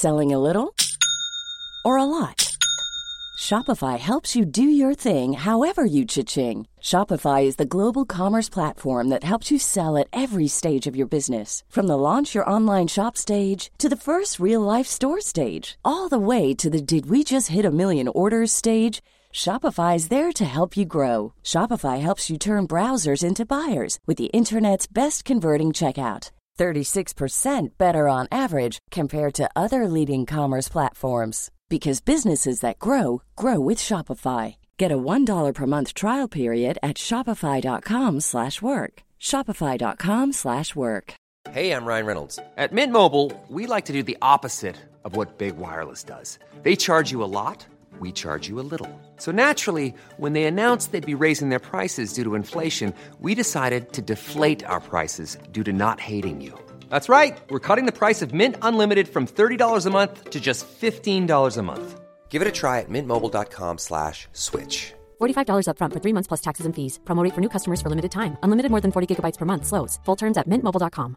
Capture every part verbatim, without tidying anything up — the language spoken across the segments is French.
Selling a little or a lot? Shopify helps you do your thing however you cha-ching. Shopify is the global commerce platform that helps you sell at every stage of your business. From the launch your online shop stage to the first real-life store stage, all the way to the did we just hit a million orders stage. Shopify is there to help you grow. Shopify helps you turn browsers into buyers with the internet's best converting checkout. thirty-six percent better on average compared to other leading commerce platforms. Because businesses that grow, grow with Shopify. Get a one dollar per month trial period at shopify.com slash work. Shopify.com slash work. Hey, I'm Ryan Reynolds. At Mint Mobile, we like to do the opposite of what Big Wireless does. They charge you a lot, we charge you a little. So naturally, when they announced they'd be raising their prices due to inflation, we decided to deflate our prices due to not hating you. That's right. We're cutting the price of Mint Unlimited from thirty dollars a month to just fifteen dollars a month. Give it a try at mintmobile.com slash switch. forty-five dollars up front for three months plus taxes and fees. Promo rate for new customers for limited time. Unlimited more than forty gigabytes per month. Slows full terms at mint mobile dot com.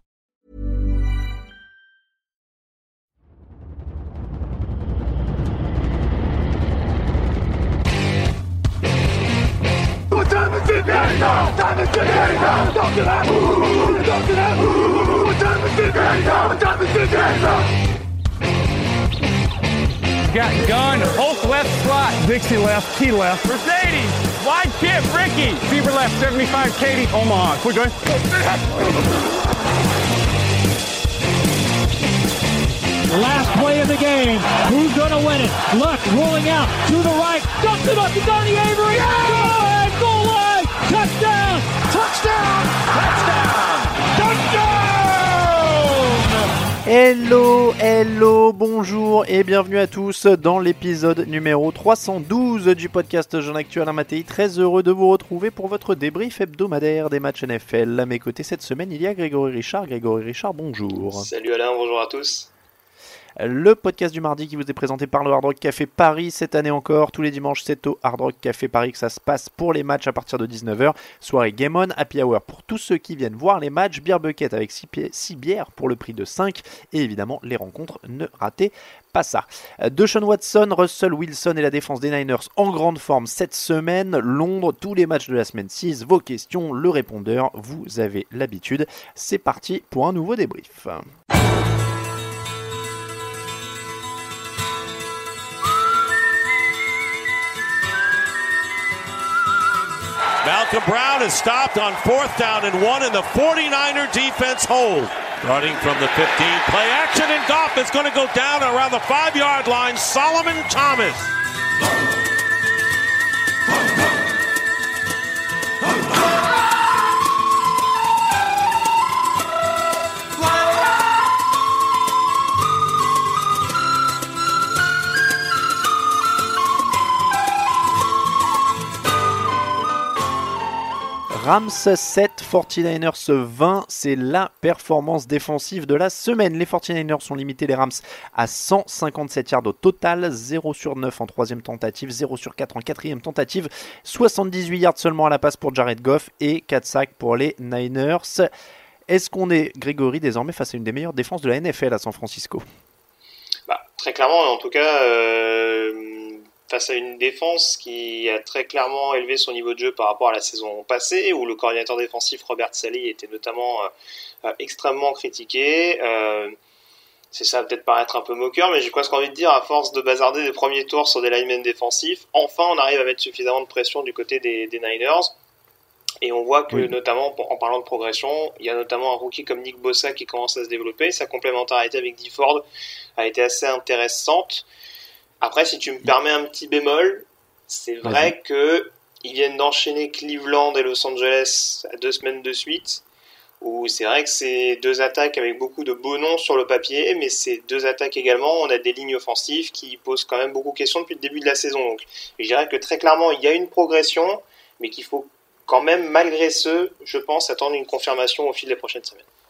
Time is it now? Time is it now? Don't do that! Don't do that! Time is it now? Time is it now? Got gun, Hulk left slot. Dixie left, T left. Mercedes, wide chip, Ricky. Fever left, seventy-five, Katie, Omaha. Quick going. Last play of the game. Who's going to win it? Luck rolling out to the right. Dumps it up to Donnie Avery. Yeah! Goal, goal line. Touchdown. Touchdown. Touchdown. Touchdown. Hello, hello, bonjour et bienvenue à tous dans l'épisode numéro trois cent douze du podcast Jean Actu Alain Mattei. Très heureux de vous retrouver pour votre débrief hebdomadaire des matchs N F L. À mes côtés cette semaine, il y a Grégory Richard. Grégory Richard, bonjour. Salut Alain, bonjour à tous. Le podcast du mardi qui vous est présenté par le Hard Rock Café Paris cette année encore. Tous les dimanches, c'est au Hard Rock Café Paris que ça se passe pour les matchs à partir de dix-neuf heures. Soirée Game On, Happy Hour pour tous ceux qui viennent voir les matchs. Beer Bucket avec six bières pour le prix de cinq. Et évidemment, les rencontres, ne ratez pas ça. Deshaun Watson, Russell Wilson et la défense des Niners en grande forme cette semaine. Londres, tous les matchs de la semaine six. Vos questions, le répondeur, vous avez l'habitude. C'est parti pour un nouveau débrief. Malcolm Brown is stopped on fourth down and one, and the forty-niner defense hold. Starting from the fifteen, play action, and Goff is going to go down around the five-yard line. Solomon Thomas. Rams sept, forty-niners vingt, c'est la performance défensive de la semaine. Les forty-niners sont limités, les Rams, à cent cinquante-sept yards au total, zéro sur neuf en troisième tentative, zéro sur quatre en quatrième tentative, soixante-dix-huit yards seulement à la passe pour Jared Goff et quatre sacs pour les Niners. Est-ce qu'on est, Grégory, désormais face à une des meilleures défenses de la N F L à San Francisco ? Bah, très clairement, en tout cas... Euh... face à une défense qui a très clairement élevé son niveau de jeu par rapport à la saison passée, où le coordinateur défensif Robert Saleh était notamment euh, extrêmement critiqué. Euh, c'est ça, peut-être paraître un peu moqueur, mais j'ai presque envie de dire, à force de bazarder des premiers tours sur des linemen défensifs, enfin on arrive à mettre suffisamment de pression du côté des, des Niners. Et on voit que, oui. notamment, en parlant de progression, il y a notamment un rookie comme Nick Bosa qui commence à se développer. Sa complémentarité avec Dee Ford a été assez intéressante. Après, si tu me permets un petit bémol, c'est vrai qu'ils viennent d'enchaîner Cleveland et Los Angeles à deux semaines de suite, où c'est vrai que c'est deux attaques avec beaucoup de beaux noms sur le papier, mais ces deux attaques également, on a des lignes offensives qui posent quand même beaucoup de questions depuis le début de la saison. Donc, je dirais que très clairement, il y a une progression, mais qu'il faut quand même, malgré ce, je pense, attendre une confirmation au fil des prochaines semaines.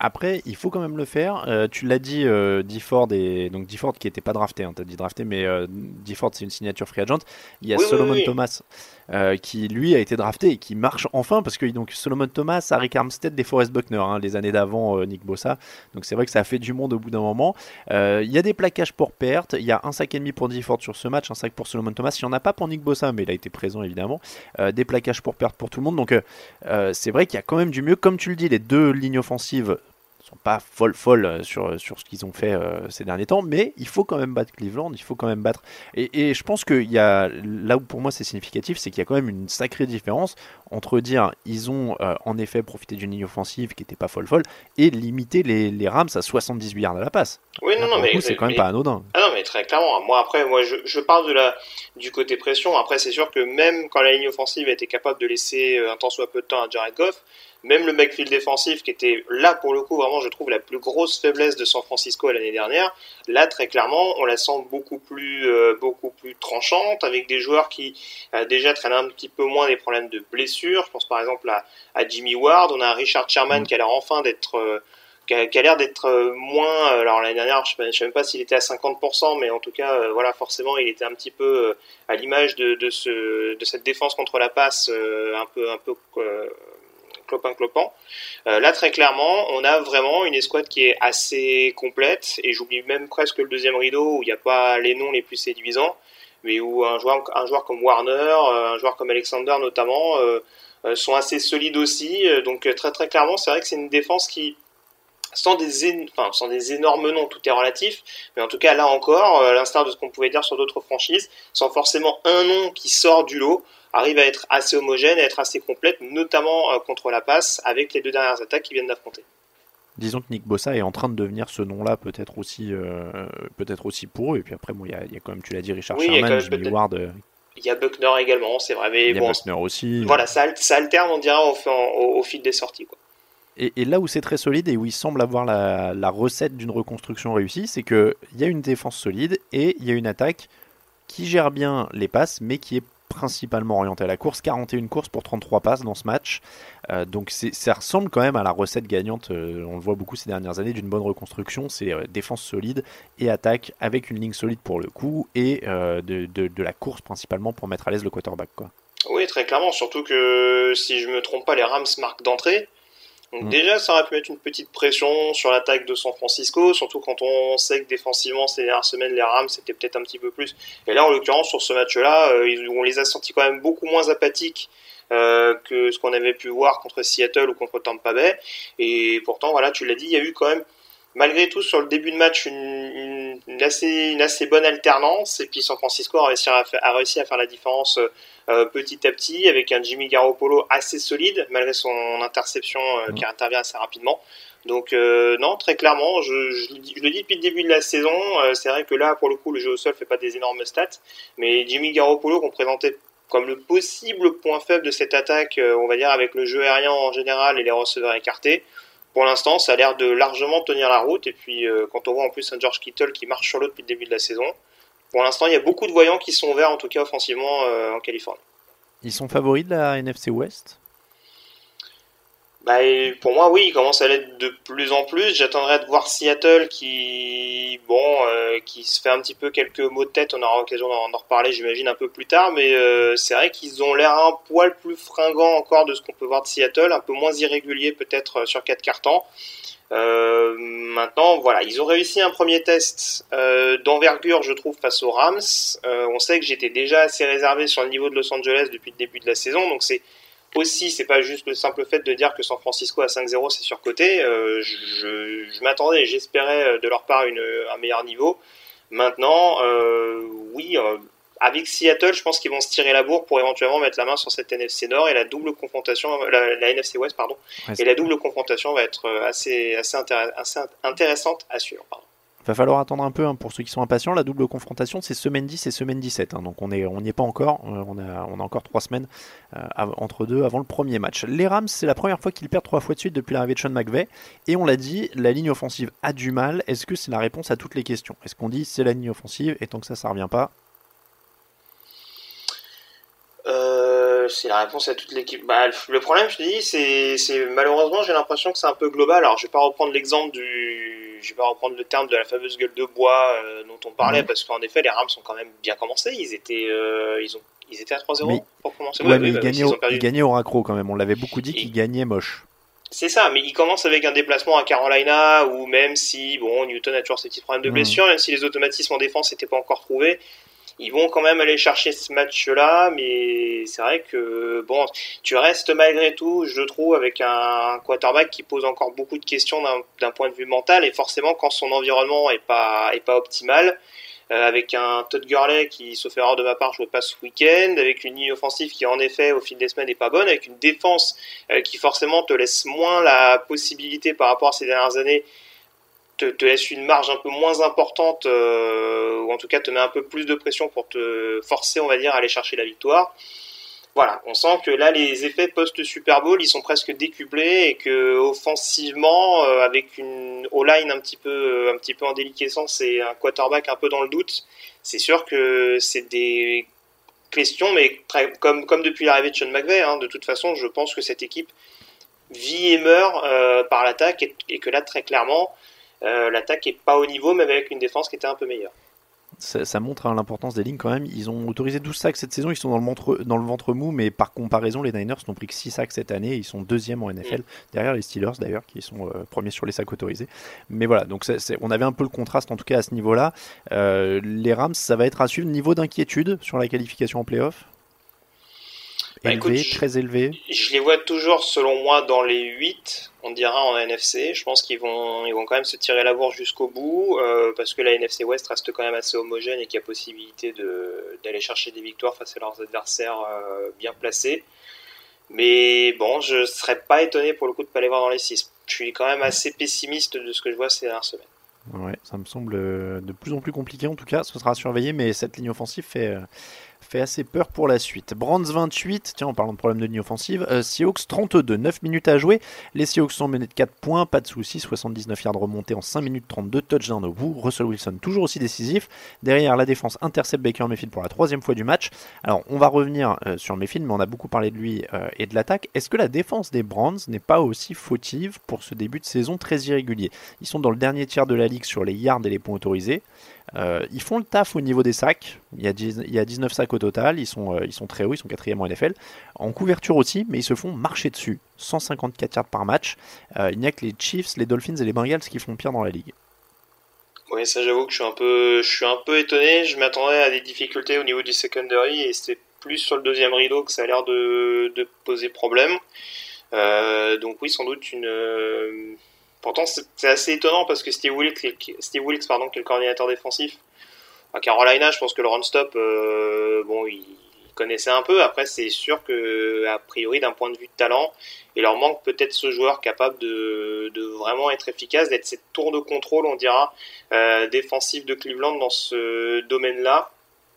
Après, il faut quand même le faire. Euh, tu l'as dit, euh, Difford et donc Difford qui n'était pas drafté. Hein, tu as dit drafté, mais euh, Difford c'est une signature free agent. Il y a oui, Solomon oui, oui. Thomas euh, qui lui a été drafté et qui marche enfin parce que donc Solomon Thomas, Arik Armstead, DeForest Buckner, hein, les années d'avant euh, Nick Bosa. Donc c'est vrai que ça a fait du monde au bout d'un moment. Euh, il y a des plaquages pour perte. Il y a un sac et demi pour Difford sur ce match, un sac pour Solomon Thomas. Il n'y en a pas pour Nick Bosa, mais il a été présent évidemment. Euh, des plaquages pour perte pour tout le monde. Donc euh, c'est vrai qu'il y a quand même du mieux. Comme tu le dis, les deux lignes offensives sont pas folles folles sur, sur ce qu'ils ont fait euh, ces derniers temps, mais il faut quand même battre Cleveland, il faut quand même battre. Et, et je pense qu'il y a, là où pour moi c'est significatif, c'est qu'il y a quand même une sacrée différence entre dire ils ont euh, en effet profité d'une ligne offensive qui n'était pas folle folle et limiter les, les Rams à soixante-dix-huit yards à la passe. Oui, non, là, non, mais coup, c'est quand même mais, pas anodin. Ah non, mais très clairement. Moi, après, moi, je, je parle de la du côté pression. Après, c'est sûr que même quand la ligne offensive a été capable de laisser un tant soit peu de temps à Jared Goff, même le backfield défensif qui était là pour le coup vraiment je trouve la plus grosse faiblesse de San Francisco l'année dernière, là très clairement on la sent beaucoup plus euh, beaucoup plus tranchante avec des joueurs qui euh, déjà traînent un petit peu moins des problèmes de blessures. Je pense par exemple à, à Jimmy Ward, on a un Richard Sherman mmh. qui a l'air enfin d'être euh, qui, a, qui a l'air d'être euh, moins alors l'année dernière je ne sais même pas s'il était à cinquante pour cent mais en tout cas euh, voilà forcément il était un petit peu euh, à l'image de, de, ce, de cette défense contre la passe euh, un peu un peu euh, clopin clopin. Euh, là très clairement on a vraiment une escouade qui est assez complète et j'oublie même presque le deuxième rideau où il n'y a pas les noms les plus séduisants mais où un joueur, un joueur comme Warner, un joueur comme Alexander notamment euh, sont assez solides aussi, donc très très clairement c'est vrai que c'est une défense qui sans des, é... enfin, sans des énormes noms, tout est relatif, mais en tout cas là encore, à l'instar de ce qu'on pouvait dire sur d'autres franchises, sans forcément un nom qui sort du lot, arrive à être assez homogène, à être assez complète, notamment euh, contre la passe, avec les deux dernières attaques qui viennent d'affronter. Disons que Nick Bosa est en train de devenir ce nom-là, peut-être aussi, euh, peut-être aussi pour eux. Et puis après, bon, il y a, y a quand même, tu l'as dit, Richard oui, Sherman, Jimmy Ward. Euh... Il y a Buckner également, c'est vrai. Mais il y a bon, Buckner aussi. Voilà, ça, ça alterne, on dirait, au, au, au fil des sorties, quoi. Et, et là où c'est très solide et où il semble avoir la, la recette d'une reconstruction réussie, c'est qu'il y a une défense solide et il y a une attaque qui gère bien les passes, mais qui est principalement orientée à la course. quarante et une courses pour trente-trois passes dans ce match. Euh, donc c'est, ça ressemble quand même à la recette gagnante, euh, on le voit beaucoup ces dernières années, d'une bonne reconstruction. C'est euh, défense solide et attaque avec une ligne solide pour le coup et euh, de, de, de la course principalement pour mettre à l'aise le quarterback, quoi. Oui, très clairement. Surtout que si je me trompe pas, les Rams marquent d'entrée. Donc mmh. déjà, ça aurait pu mettre une petite pression sur l'attaque de San Francisco, surtout quand on sait que défensivement, ces dernières semaines, les Rams, c'était peut-être un petit peu plus. Et là, en l'occurrence, sur ce match-là, euh, on les a sentis quand même beaucoup moins apathiques euh, que ce qu'on avait pu voir contre Seattle ou contre Tampa Bay. Et pourtant, voilà, tu l'as dit, il y a eu quand même, malgré tout, sur le début de match, une, une, une, assez, une assez bonne alternance. Et puis San Francisco a réussi à faire, a réussi à faire la différence euh, petit à petit, avec un Jimmy Garoppolo assez solide, malgré son interception euh, qui intervient assez rapidement. Donc euh, non, très clairement, je, je, je le dis depuis le début de la saison, euh, c'est vrai que là, pour le coup, le jeu au sol fait pas des énormes stats, mais Jimmy Garoppolo, qu'on présentait comme le possible point faible de cette attaque, euh, on va dire, avec le jeu aérien en général et les receveurs écartés, pour l'instant, ça a l'air de largement tenir la route. Et puis, euh, quand on voit en plus un George Kittle qui marche sur l'eau depuis le début de la saison, pour l'instant, il y a beaucoup de voyants qui sont verts, en tout cas offensivement, euh, en Californie. Ils sont favoris de la N F C West ? Bah, pour moi, oui, il commence à l'être de plus en plus. J'attendrai de voir Seattle qui, bon, euh, qui se fait un petit peu quelques mots de tête. On aura l'occasion d'en, d'en reparler, j'imagine, un peu plus tard. Mais euh, c'est vrai qu'ils ont l'air un poil plus fringants encore de ce qu'on peut voir de Seattle, un peu moins irrégulier peut-être sur quatre cartons. Euh, maintenant, voilà, ils ont réussi un premier test euh, d'envergure, je trouve, face aux Rams. Euh, on sait que j'étais déjà assez réservé sur le niveau de Los Angeles depuis le début de la saison, donc c'est aussi, c'est pas juste le simple fait de dire que San Francisco à cinq zéro c'est surcoté. Euh, je, je, je m'attendais et j'espérais de leur part une, un meilleur niveau. Maintenant, euh, oui, euh, avec Seattle, je pense qu'ils vont se tirer la bourre pour éventuellement mettre la main sur cette N F C Nord et la double confrontation, la, la N F C West, pardon. Ouais, et la double confrontation va être assez, assez, intéress- assez intéressante à suivre, pardon. Il va falloir attendre un peu hein, pour ceux qui sont impatients. La double confrontation, c'est semaine dix et semaine dix-sept. Hein, donc on n'y on est pas encore. Euh, on, a, on a encore trois semaines euh, av- entre deux avant le premier match. Les Rams, c'est la première fois qu'ils perdent trois fois de suite depuis l'arrivée de Sean McVay. Et on l'a dit, la ligne offensive a du mal. Est-ce que c'est la réponse à toutes les questions ? Est-ce qu'on dit c'est la ligne offensive et tant que ça, ça ne revient pas ? euh... euh, c'est la réponse à toute l'équipe. Bah, le problème, je te dis, c'est, c'est malheureusement, j'ai l'impression que c'est un peu global. Alors, je vais pas reprendre l'exemple du, je vais pas reprendre le terme de la fameuse gueule de bois euh, dont on parlait, mmh. parce qu'en effet, les Rams ont quand même bien commencé. Ils étaient, euh, ils ont, ils étaient à trois zéro mais, pour commencer. Ouais, ouais, mais oui, ils, bah, gagnaient au, ils, ils gagnaient au raccro quand même. On l'avait beaucoup dit et... qu'ils gagnaient moche. C'est ça, mais ils commencent avec un déplacement à Carolina où même si, bon, Newton a toujours ses petits problèmes de blessure, mmh. même si les automatismes en défense n'étaient pas encore trouvés. Ils vont quand même aller chercher ce match-là, mais c'est vrai que bon, tu restes malgré tout, je trouve, avec un quarterback qui pose encore beaucoup de questions d'un, d'un point de vue mental, et forcément quand son environnement est pas est pas optimal, euh, avec un Todd Gurley qui, sauf erreur de ma part, jouait pas ce week-end, avec une ligne offensive qui en effet au fil des semaines n'est pas bonne, avec une défense euh, qui forcément te laisse moins la possibilité par rapport à ces dernières années. Te, te laisse une marge un peu moins importante, euh, ou en tout cas te met un peu plus de pression pour te forcer, on va dire, à aller chercher la victoire. Voilà, on sent que là, les effets post-Super Bowl, ils sont presque décuplés et que offensivement, euh, avec une O-line un petit peu, un petit peu en déliquescence et un quarterback un peu dans le doute, c'est sûr que c'est des questions, mais très, comme, comme depuis l'arrivée de Sean McVay, hein, de toute façon, je pense que cette équipe vit et meurt euh, par l'attaque et, et que là, très clairement, Euh, l'attaque est pas au niveau, même avec une défense qui était un peu meilleure. Ça, ça montre hein, l'importance des lignes quand même. Ils ont autorisé douze sacs cette saison, ils sont dans le ventre, dans le ventre mou, mais par comparaison, les Niners n'ont pris que six sacs cette année. Ils sont deuxième en N F L, mmh. derrière les Steelers d'ailleurs, qui sont euh, premiers sur les sacs autorisés. Mais voilà, donc c'est, c'est, on avait un peu le contraste en tout cas à ce niveau-là. Euh, les Rams, ça va être à suivre. Niveau d'inquiétude sur la qualification en play-off Bah, élevé, écoute, très élevé. Je, je les vois toujours, selon moi, dans les huit, on dira en N F C. Je pense qu'ils vont, ils vont quand même se tirer la bourre jusqu'au bout, euh, parce que la N F C West reste quand même assez homogène et qu'il y a possibilité de, d'aller chercher des victoires face à leurs adversaires euh, bien placés. Mais bon, je ne serais pas étonné pour le coup de ne pas les voir dans les six. Je suis quand même assez pessimiste de ce que je vois ces dernières semaines. Ouais, ça me semble de plus en plus compliqué en tout cas. Ce sera à surveiller, mais cette ligne offensive fait... fait assez peur pour la suite. Brands vingt-huit, tiens en parlant de problème de ligne offensive, euh, Seahawks trente-deux, neuf minutes à jouer, les Seahawks sont menés de quatre points, pas de soucis, soixante-dix-neuf yards remontés en cinq minutes trente-deux, touchdown au bout, Russell Wilson toujours aussi décisif, derrière la défense intercepte Baker Mayfield pour la troisième fois du match. Alors on va revenir euh, sur Mayfield, mais on a beaucoup parlé de lui euh, et de l'attaque. Est-ce que la défense des Browns n'est pas aussi fautive pour ce début de saison très irrégulier? Ils sont dans le dernier tiers de la ligue sur les yards et les points autorisés. Euh, ils font le taf au niveau des sacs, il y a, dix, il y a dix-neuf sacs au total, ils sont, euh, ils sont très hauts, ils sont quatrième en N F L, en couverture aussi, mais ils se font marcher dessus, cent cinquante-quatre yards par match. Euh, il n'y a que les Chiefs, les Dolphins et les Bengals qui font pire dans la ligue. Oui, ça j'avoue que je suis un peu, je suis un peu étonné, je m'attendais à des difficultés au niveau du secondary et c'est plus sur le deuxième rideau que ça a l'air de, de poser problème. Euh, donc oui, sans doute une... Euh... Pourtant, c'est assez étonnant parce que Steve Wilkes, Steve Wilkes pardon, qui est le coordinateur défensif à Carolina, je pense que le run-stop, euh, bon, il connaissait un peu. Après, c'est sûr que, a priori, d'un point de vue de talent, il leur manque peut-être ce joueur capable de, de vraiment être efficace, d'être cette tour de contrôle, on dira, euh, défensif de Cleveland dans ce domaine-là.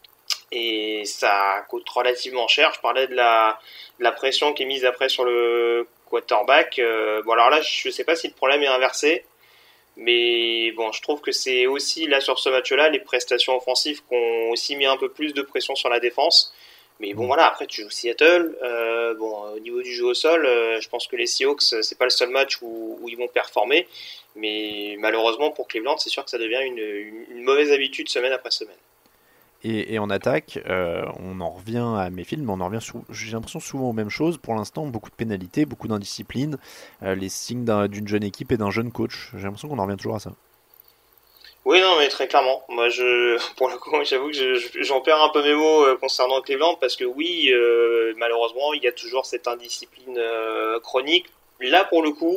Et ça coûte relativement cher. Je parlais de la, de la pression qui est mise après sur le quarterback. Euh, bon, alors là, je ne sais pas si le problème est inversé, mais bon, je trouve que c'est aussi, là, sur ce match-là, les prestations offensives qui ont aussi mis un peu plus de pression sur la défense. Mais bon, voilà, après, tu joues Seattle. Euh, bon, au niveau du jeu au sol, euh, je pense que les Seahawks, c'est pas le seul match où, où ils vont performer. Mais malheureusement, pour Cleveland, c'est sûr que ça devient une, une, une mauvaise habitude semaine après semaine. Et, et en attaque, euh, on en revient à Mayfield, mais on en revient, sou- j'ai l'impression, souvent aux mêmes choses. Pour l'instant, beaucoup de pénalités, beaucoup d'indiscipline, euh, les signes d'un, d'une jeune équipe et d'un jeune coach. J'ai l'impression qu'on en revient toujours à ça. Oui, non, mais très clairement. Moi, je, pour le coup, j'avoue que je, je, j'en perds un peu mes mots euh, concernant Cleveland parce que oui, euh, malheureusement, il y a toujours cette indiscipline euh, chronique. Là, pour le coup,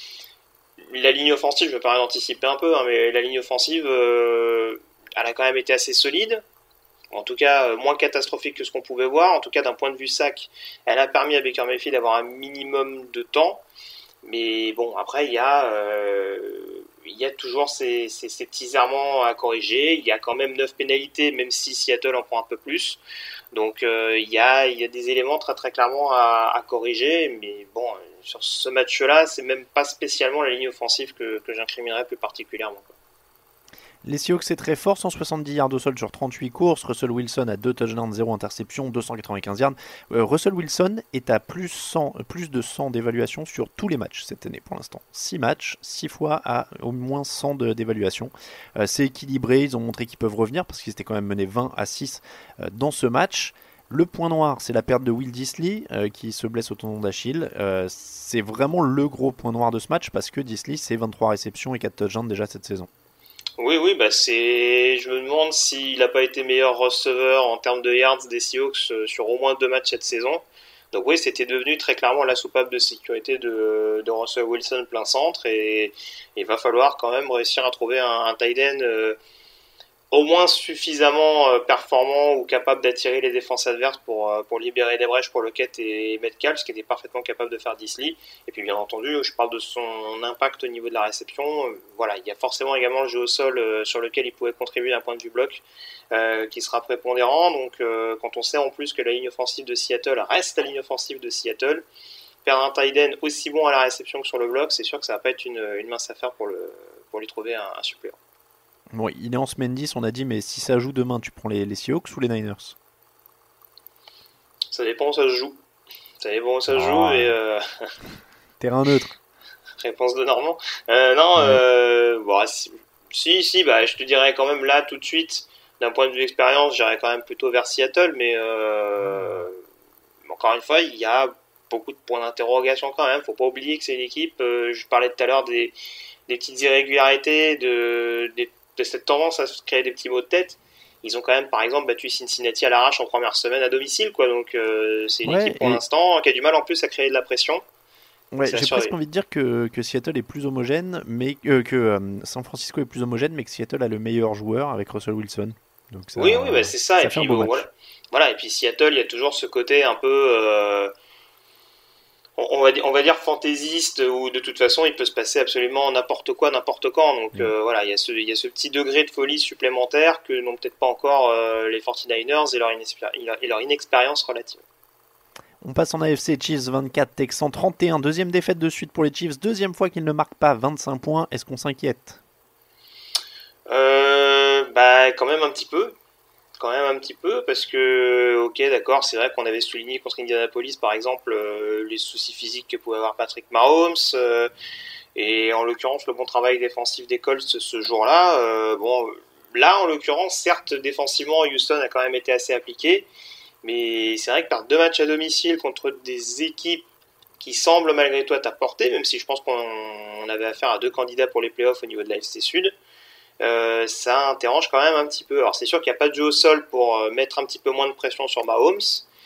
la ligne offensive, je me permets d'anticiper un peu, hein, mais la ligne offensive, euh, elle a quand même été assez solide. En tout cas, moins catastrophique que ce qu'on pouvait voir. En tout cas, d'un point de vue sac, elle a permis à Baker Mayfield d'avoir un minimum de temps. Mais bon, après, il y a, euh, il y a toujours ces, ces, ces petits errements à corriger. Il y a quand même neuf pénalités, même si Seattle en prend un peu plus. Donc, euh, il y a, il y a des éléments très très clairement à, à corriger. Mais bon, sur ce match-là, c'est même pas spécialement la ligne offensive que, que j'incriminerais plus particulièrement, quoi. Les Seahawks, c'est très fort, cent soixante-dix yards au sol sur trente-huit courses. Russell Wilson a deux touchdowns, zéro interception, deux cent quatre-vingt-quinze yards. Euh, Russell Wilson est à plus, cent, plus de cent d'évaluation sur tous les matchs cette année pour l'instant. six matchs, six fois à au moins cent de, d'évaluation. Euh, c'est équilibré, ils ont montré qu'ils peuvent revenir parce qu'ils étaient quand même menés vingt à six euh, dans ce match. Le point noir, c'est la perte de Will Dissly euh, qui se blesse au tendon d'Achille. Euh, c'est vraiment le gros point noir de ce match parce que Dissly, c'est vingt-trois réceptions et quatre touchdowns déjà cette saison. Oui, oui, bah c'est. Je me demande s'il n'a pas été meilleur receveur en termes de yards des Seahawks sur au moins deux matchs cette saison. Donc oui, c'était devenu très clairement la soupape de sécurité de, de Russell Wilson plein centre et il va falloir quand même réussir à trouver un, un tight end euh, au moins suffisamment euh, performant ou capable d'attirer les défenses adverses pour, euh, pour libérer des brèches pour Lockett et Metcalf, ce qui était parfaitement capable de faire Dissly. Et puis bien entendu, je parle de son impact au niveau de la réception. Euh, voilà, il y a forcément également le jeu au sol euh, sur lequel il pouvait contribuer d'un point de vue bloc euh, qui sera prépondérant. Donc euh, quand on sait en plus que la ligne offensive de Seattle reste la ligne offensive de Seattle, perdre un tight end aussi bon à la réception que sur le bloc, c'est sûr que ça va pas être une, une mince affaire pour, le, pour lui trouver un, un suppléant. Bon, il est en semaine dix, on a dit, mais si ça joue demain, tu prends les, les Seahawks ou les Niners? Ça dépend où ça se joue. Ça dépend où ça se oh. joue et... Euh... Terrain neutre. Réponse de Normand. Euh, non, ouais. euh... bon, si, si, si, bah, je te dirais quand même là, tout de suite, d'un point de vue expérience, j'irais quand même plutôt vers Seattle, mais euh... encore une fois, il y a beaucoup de points d'interrogation quand même. Faut pas oublier que c'est une équipe, euh, je parlais tout à l'heure des, des petites irrégularités, de, des de cette tendance à se créer des petits maux de tête. Ils ont quand même par exemple battu Cincinnati à l'arrache en première semaine à domicile, quoi. Donc euh, c'est une ouais, équipe pour et... l'instant qui a du mal en plus à créer de la pression. Ouais, j'ai presque envie de dire que, que Seattle est plus homogène, mais euh, que euh, San Francisco est plus homogène, mais que Seattle a le meilleur joueur avec Russell Wilson. Donc ça, oui, oui, bah c'est ça. ça et puis bon, voilà. voilà. Et puis Seattle, il y a toujours ce côté un peu euh, on va dire, on va dire fantaisiste, où de toute façon il peut se passer absolument n'importe quoi n'importe quand, donc mmh. euh, voilà, il y a ce il y a ce petit degré de folie supplémentaire que n'ont peut-être pas encore euh, les forty-niners et leur, inexpéri- et leur inexpérience relative. On passe en A F C, Chiefs vingt-quatre, Texans trente et un, deuxième défaite de suite pour les Chiefs, deuxième fois qu'ils ne marquent pas vingt-cinq points, est-ce qu'on s'inquiète? euh, bah quand même un petit peu quand même un petit peu parce que ok d'accord, c'est vrai qu'on avait souligné contre Indianapolis par exemple euh, les soucis physiques que pouvait avoir Patrick Mahomes euh, et en l'occurrence le bon travail défensif des Colts ce jour-là. Euh, bon là en l'occurrence certes défensivement Houston a quand même été assez appliqué, mais c'est vrai que par deux matchs à domicile contre des équipes qui semblent malgré tout à ta portée, même si je pense qu'on avait affaire à deux candidats pour les playoffs au niveau de la F C Sud, Euh, ça interroge quand même un petit peu. Alors c'est sûr qu'il n'y a pas de jeu au sol pour euh, mettre un petit peu moins de pression sur Mahomes.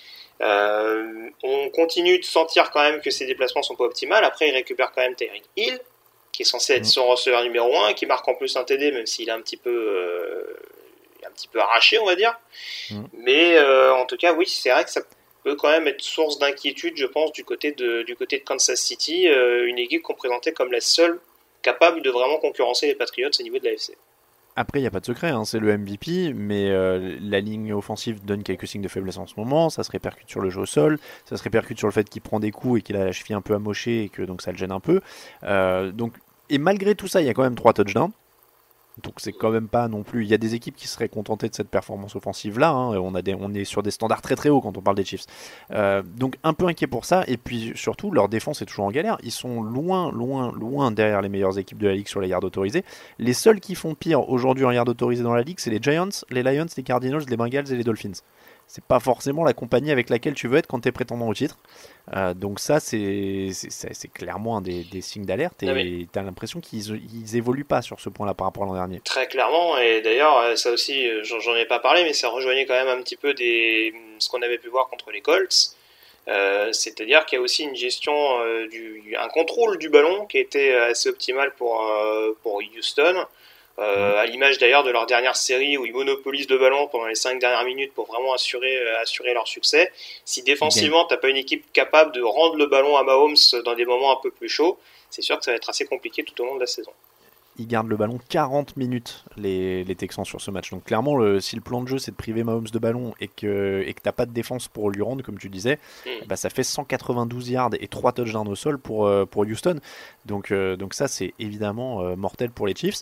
Euh, on continue de sentir quand même que ses déplacements sont pas optimaux. Après il récupère quand même Tyreek Hill, qui est censé être son receveur numéro un, qui marque en plus un T D, même s'il est un petit peu, euh, un petit peu arraché, on va dire. Mmh. Mais euh, en tout cas, oui, c'est vrai que ça peut quand même être source d'inquiétude, je pense, du côté de, du côté de Kansas City, euh, une équipe qu'on présentait comme la seule capable de vraiment concurrencer les Patriots au niveau de la F C. Après, il n'y a pas de secret, hein, c'est le M V P, mais euh, la ligne offensive donne quelques signes de faiblesse en ce moment, ça se répercute sur le jeu au sol, ça se répercute sur le fait qu'il prend des coups et qu'il a la cheville un peu amochée et que donc ça le gêne un peu. Euh, donc, et malgré tout ça, il y a quand même trois touchdowns. Donc c'est quand même pas non plus... Il y a des équipes qui seraient contentées de cette performance offensive-là. Hein. On, a des... on est sur des standards très très hauts quand on parle des Chiefs. Euh, donc un peu inquiet pour ça. Et puis surtout, leur défense est toujours en galère. Ils sont loin, loin, loin derrière les meilleures équipes de la Ligue sur les yards autorisés. Les seuls qui font pire aujourd'hui en yards autorisés dans la Ligue, c'est les Giants, les Lions, les Cardinals, les Bengals et les Dolphins. C'est pas forcément la compagnie avec laquelle tu veux être quand tu es prétendant au titre. Euh, donc ça, c'est, c'est, c'est clairement un des, des signes d'alerte et tu as l'impression qu'ils ils évoluent pas sur ce point-là par rapport à l'an dernier. Très clairement, et d'ailleurs, ça aussi, j'en, j'en ai pas parlé, mais ça rejoignait quand même un petit peu des, ce qu'on avait pu voir contre les Colts. Euh, c'est-à-dire qu'il y a aussi une gestion, euh, du, un contrôle du ballon qui était assez optimal pour, euh, pour Houston. Euh, à l'image d'ailleurs de leur dernière série où ils monopolisent le ballon pendant les cinq dernières minutes pour vraiment assurer, euh, assurer leur succès. Si défensivement okay. t'as pas une équipe capable de rendre le ballon à Mahomes dans des moments un peu plus chauds, c'est sûr que ça va être assez compliqué tout au long de la saison. Ils gardent le ballon quarante minutes les, les Texans sur ce match, donc clairement le, si le plan de jeu c'est de priver Mahomes de ballon et que, et que t'as pas de défense pour lui rendre comme tu disais, mm. bah ça fait cent quatre-vingt-douze yards et trois touchdowns au sol pour, euh, pour Houston, donc, euh, donc ça c'est évidemment euh, mortel pour les Chiefs.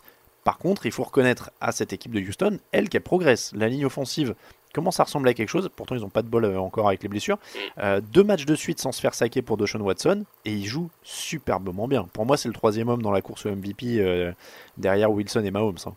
Par contre, il faut reconnaître à cette équipe de Houston, elle, qu'elle progresse. La ligne offensive commence à ressembler à quelque chose. Pourtant, ils n'ont pas de bol euh, encore avec les blessures. Euh, deux matchs de suite sans se faire saquer pour Deshaun Watson. Et il joue superbement bien. Pour moi, c'est le troisième homme dans la course au M V P euh, derrière Wilson et Mahomes. Hein.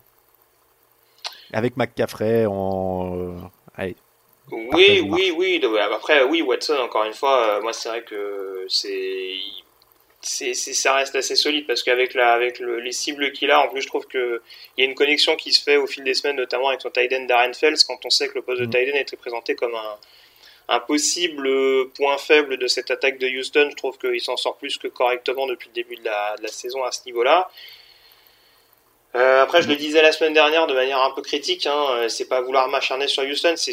Avec McCaffrey en... Euh, allez, oui, oui, oui. Après, oui, Watson, encore une fois, euh, moi, c'est vrai que c'est... C'est, c'est, ça reste assez solide parce qu'avec la, avec le, les cibles qu'il a, en plus je trouve qu'il y a une connexion qui se fait au fil des semaines, notamment avec son tight end Darren Fells, quand on sait que le poste de tight end a été présenté comme un, un possible point faible de cette attaque de Houston. Je trouve qu'il s'en sort plus que correctement depuis le début de la, de la saison à ce niveau-là. Euh, après, je le disais la semaine dernière de manière un peu critique, hein, c'est pas vouloir m'acharner sur Houston, c'est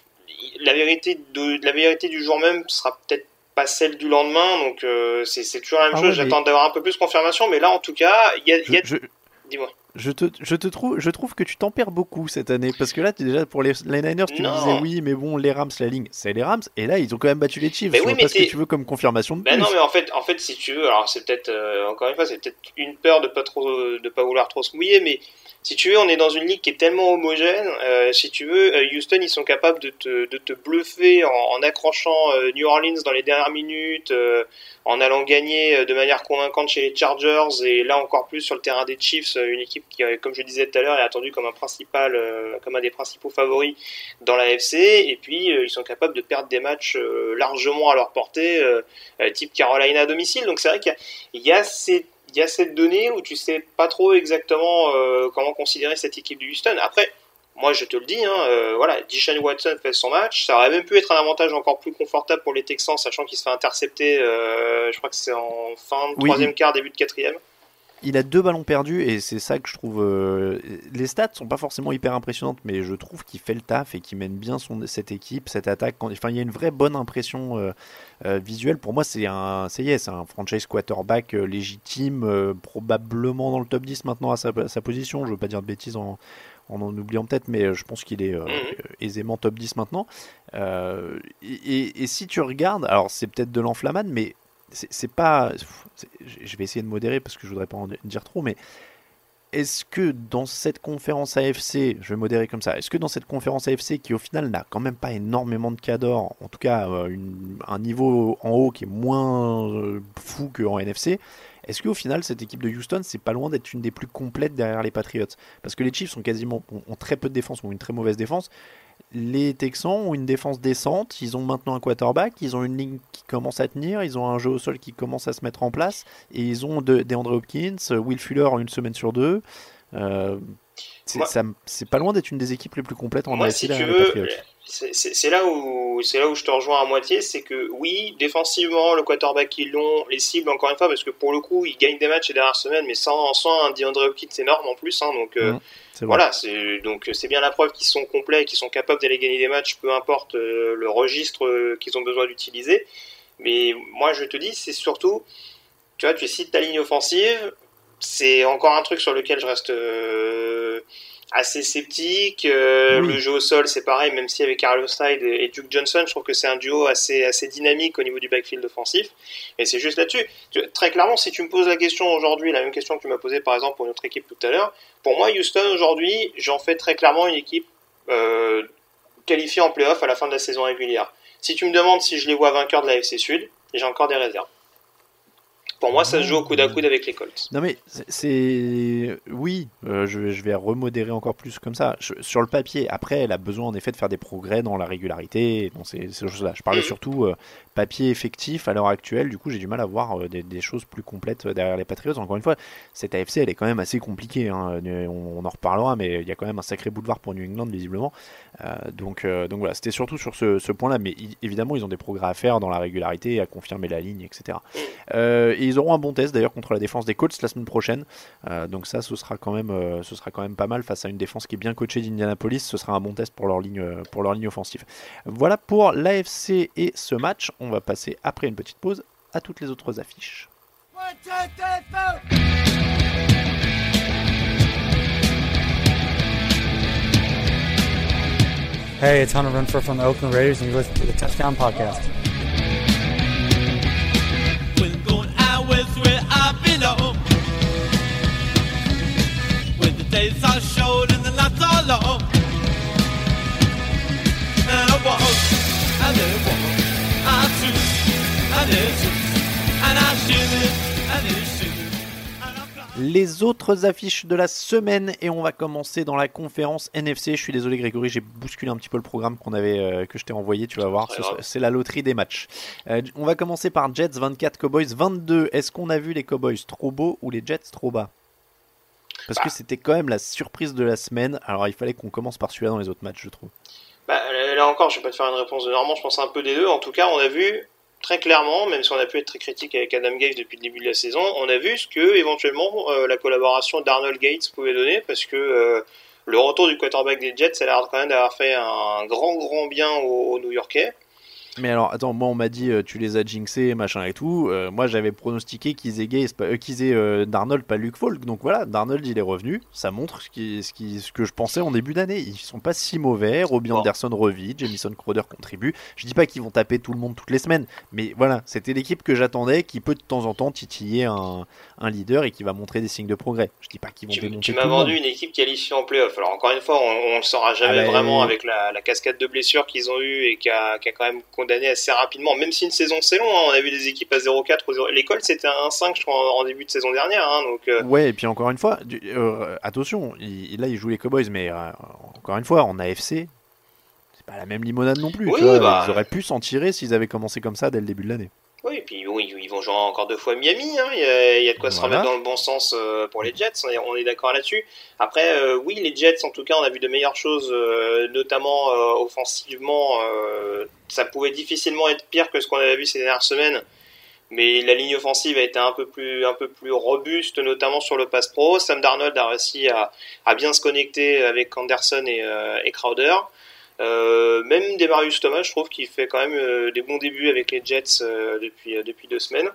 la vérité, de, la vérité du jour même sera peut-être pas celle du lendemain, donc euh, c'est, c'est toujours la même ah chose. Ouais, J'attends mais... d'avoir un peu plus de confirmation, mais là en tout cas, il y a, je, y a... Je... dis-moi. Je te, je te trouve, je trouve que tu t'en perds beaucoup cette année, parce que là, déjà pour les, les Niners, tu non. me disais oui, mais bon, les Rams, la ligne, c'est les Rams, et là ils ont quand même battu les Chiefs. Mais je oui, vois mais pas ce que tu veux comme confirmation de ben plus. Non, mais en fait, en fait, si tu veux, alors c'est peut-être euh, encore une fois, c'est peut-être une peur de pas trop, de pas vouloir trop se mouiller, mais si tu veux, on est dans une ligue qui est tellement homogène. Euh, si tu veux, Houston, ils sont capables de te, de te bluffer en, en accrochant euh, New Orleans dans les dernières minutes, euh, en allant gagner de manière convaincante chez les Chargers, et là encore plus sur le terrain des Chiefs, une équipe qui, comme je disais tout à l'heure, est attendue comme un principal, euh, comme un des principaux favoris dans la A F C. Et puis, euh, ils sont capables de perdre des matchs euh, largement à leur portée, euh, type Carolina à domicile. Donc c'est vrai qu'il y a, il y a ces Il y a cette donnée où tu sais pas trop exactement euh, comment considérer cette équipe de Houston. Après, moi je te le dis, hein, euh, voilà, Deshaun Watson fait son match. Ça aurait même pu être un avantage encore plus confortable pour les Texans, sachant qu'il se fait intercepter, euh, je crois que c'est en fin de oui, troisième quart, début de quatrième. Il a deux ballons perdus et c'est ça que je trouve. Euh, les stats sont pas forcément hyper impressionnantes, mais je trouve qu'il fait le taf et qu'il mène bien son, cette équipe, cette attaque. Quand, enfin, il y a une vraie bonne impression euh, euh, visuelle. Pour moi, c'est un, c'est, yeah, c'est un franchise quarterback euh, légitime, euh, probablement dans le top dix maintenant à sa, à sa position. Je veux pas dire de bêtises en, en en oubliant peut-être, mais je pense qu'il est euh, mmh. aisément top dix maintenant. Euh, et, et, et si tu regardes, alors c'est peut-être de l'enflammade, mais C'est, c'est pas. C'est, je vais essayer de modérer parce que je voudrais pas en dire trop, mais est-ce que dans cette conférence A F C, je vais modérer comme ça, est-ce que dans cette conférence A F C qui au final n'a quand même pas énormément de cadors, en tout cas une, un niveau en haut qui est moins euh, fou qu'en N F C, est-ce qu'au final cette équipe de Houston c'est pas loin d'être une des plus complètes derrière les Patriots? Parce que les Chiefs sont quasiment, ont, ont très peu de défense, ont une très mauvaise défense. Les Texans ont une défense décente, ils ont maintenant un quarterback, ils ont une ligne qui commence à tenir, ils ont un jeu au sol qui commence à se mettre en place, et ils ont de, DeAndre Hopkins, Will Fuller en une semaine sur deux. Euh, c'est, moi, ça, c'est pas loin d'être une des équipes les plus complètes en moi, A F C. Si tu veux, c'est, c'est, c'est, là où, c'est là où je te rejoins à moitié, c'est que oui, défensivement, le quarterback ils l'ont, les cibles encore une fois, parce que pour le coup, ils gagnent des matchs ces dernières semaines, mais sans, sans un DeAndre Hopkins énorme en plus, hein, donc... Euh, mmh. C'est voilà, c'est, donc c'est bien la preuve qu'ils sont complets, qu'ils sont capables d'aller gagner des matchs, peu importe euh, le registre euh, qu'ils ont besoin d'utiliser. Mais moi, je te dis, c'est surtout, tu vois, tu cites ta ligne offensive, c'est encore un truc sur lequel je reste euh, assez sceptique. Euh, oui. Le jeu au sol, c'est pareil, même si avec Carlos Hyde et, et Duke Johnson, je trouve que c'est un duo assez, assez dynamique au niveau du backfield offensif. Et c'est juste là-dessus. Tu, très clairement, si tu me poses la question aujourd'hui, la même question que tu m'as posée par exemple pour notre équipe tout à l'heure, pour moi, Houston aujourd'hui, j'en fais très clairement une équipe euh, qualifiée en play-off à la fin de la saison régulière. Si tu me demandes si je les vois vainqueurs de la F C Sud, j'ai encore des réserves. Pour moi, ça se joue au coude à coude avec les Colts. Non mais c'est, c'est... oui, euh, je, je vais remodérer encore plus comme ça. Je, sur le papier, après, elle a besoin en effet de faire des progrès dans la régularité, dans ces, ces choses-là. Je parlais mmh. surtout euh, papier effectif à l'heure actuelle. Du coup, j'ai du mal à voir euh, des, des choses plus complètes derrière les Patriots. Encore une fois, cette A F C, elle est quand même assez compliquée. Hein. On, on en reparlera, mais il y a quand même un sacré boulevard pour New England visiblement. Euh, donc, euh, donc voilà, c'était surtout sur ce, ce point-là. Mais y, évidemment, ils ont des progrès à faire dans la régularité, à confirmer la ligne, et cetera. Euh, et ils auront un bon test d'ailleurs contre la défense des Colts la semaine prochaine, euh, donc ça ce sera quand même euh, ce sera quand même pas mal face à une défense qui est bien coachée d'Indianapolis. Ce sera un bon test pour leur ligne euh, pour leur ligne offensive. Voilà pour l'A F C et ce match. On va passer après une petite pause à toutes les autres affiches. Hey, it's Hunter Renfrow from the Oakland Raiders and you're listening to the Touchdown Podcast. Where I belong. When the days Les autres affiches de la semaine et on va commencer dans la conférence N F C. Je suis désolé Grégory, j'ai bousculé un petit peu le programme qu'on avait, euh, que je t'ai envoyé, tu vas voir, ce, c'est la loterie des matchs. Euh, on va commencer par Jets vingt-quatre, Cowboys vingt-deux. Est-ce qu'on a vu les Cowboys trop beaux ou les Jets trop bas ? Parce bah. que c'était quand même la surprise de la semaine, alors il fallait qu'on commence par celui-là dans les autres matchs, je trouve. Bah, là encore, je vais pas te faire une réponse de Normand, je pense un peu des deux. En tout cas, on a vu très clairement, même si on a pu être très critique avec Adam Gase depuis le début de la saison, on a vu ce que éventuellement euh, la collaboration d'Arnold Gates pouvait donner, parce que euh, le retour du quarterback des Jets, ça a l'air quand même d'avoir fait un grand grand bien aux, aux New-Yorkais. Mais alors, attends, moi on m'a dit euh, tu les as jinxés, machin et tout. Euh, moi j'avais pronostiqué qu'ils aient, Gaze, euh, qu'ils aient euh, Darnold, pas Luke Falk. Donc voilà, Darnold il est revenu. Ça montre ce, qui, ce, qui, ce que je pensais en début d'année. Ils sont pas si mauvais. Robbie bon. Anderson revit, Jamison Crowder contribue. Je dis pas qu'ils vont taper tout le monde toutes les semaines. Mais voilà, c'était l'équipe que j'attendais qui peut de temps en temps titiller un, un leader et qui va montrer des signes de progrès. Je dis pas qu'ils vont tu, démonter tu tout m'as le vendu monde. Une équipe qualifiée en playoff. Alors encore une fois, on ne le saura jamais ah bah, vraiment et... avec la, la cascade de blessures qu'ils ont eu et qui a, qui a quand même condamné assez rapidement. Même si une saison c'est long, hein, on a vu des équipes à zéro quatre, l'école c'était un un cinq je crois en, en début de saison dernière. Hein, donc, euh... Ouais, et puis encore une fois, du, euh, attention, il, là ils jouent les Cowboys, mais euh, encore une fois, en A F C, c'est pas la même limonade non plus. Oui, tu vois, bah... Ils auraient pu s'en tirer s'ils avaient commencé comme ça dès le début de l'année. Oui, et puis oui, ils vont jouer encore deux fois Miami, hein. il, y a, il y a de quoi voilà. se remettre dans le bon sens euh, pour les Jets, on est, on est d'accord là-dessus. Après, euh, oui, les Jets, en tout cas, on a vu de meilleures choses, euh, notamment euh, offensivement. Euh, ça pouvait difficilement être pire que ce qu'on avait vu ces dernières semaines, mais la ligne offensive a été un peu plus, un peu plus robuste, notamment sur le pass pro. Sam Darnold a réussi à, à bien se connecter avec Anderson et, euh, et Crowder. Euh, même Demarius Thomas, je trouve qu'il fait quand même euh, des bons débuts avec les Jets euh, depuis, euh, depuis deux semaines.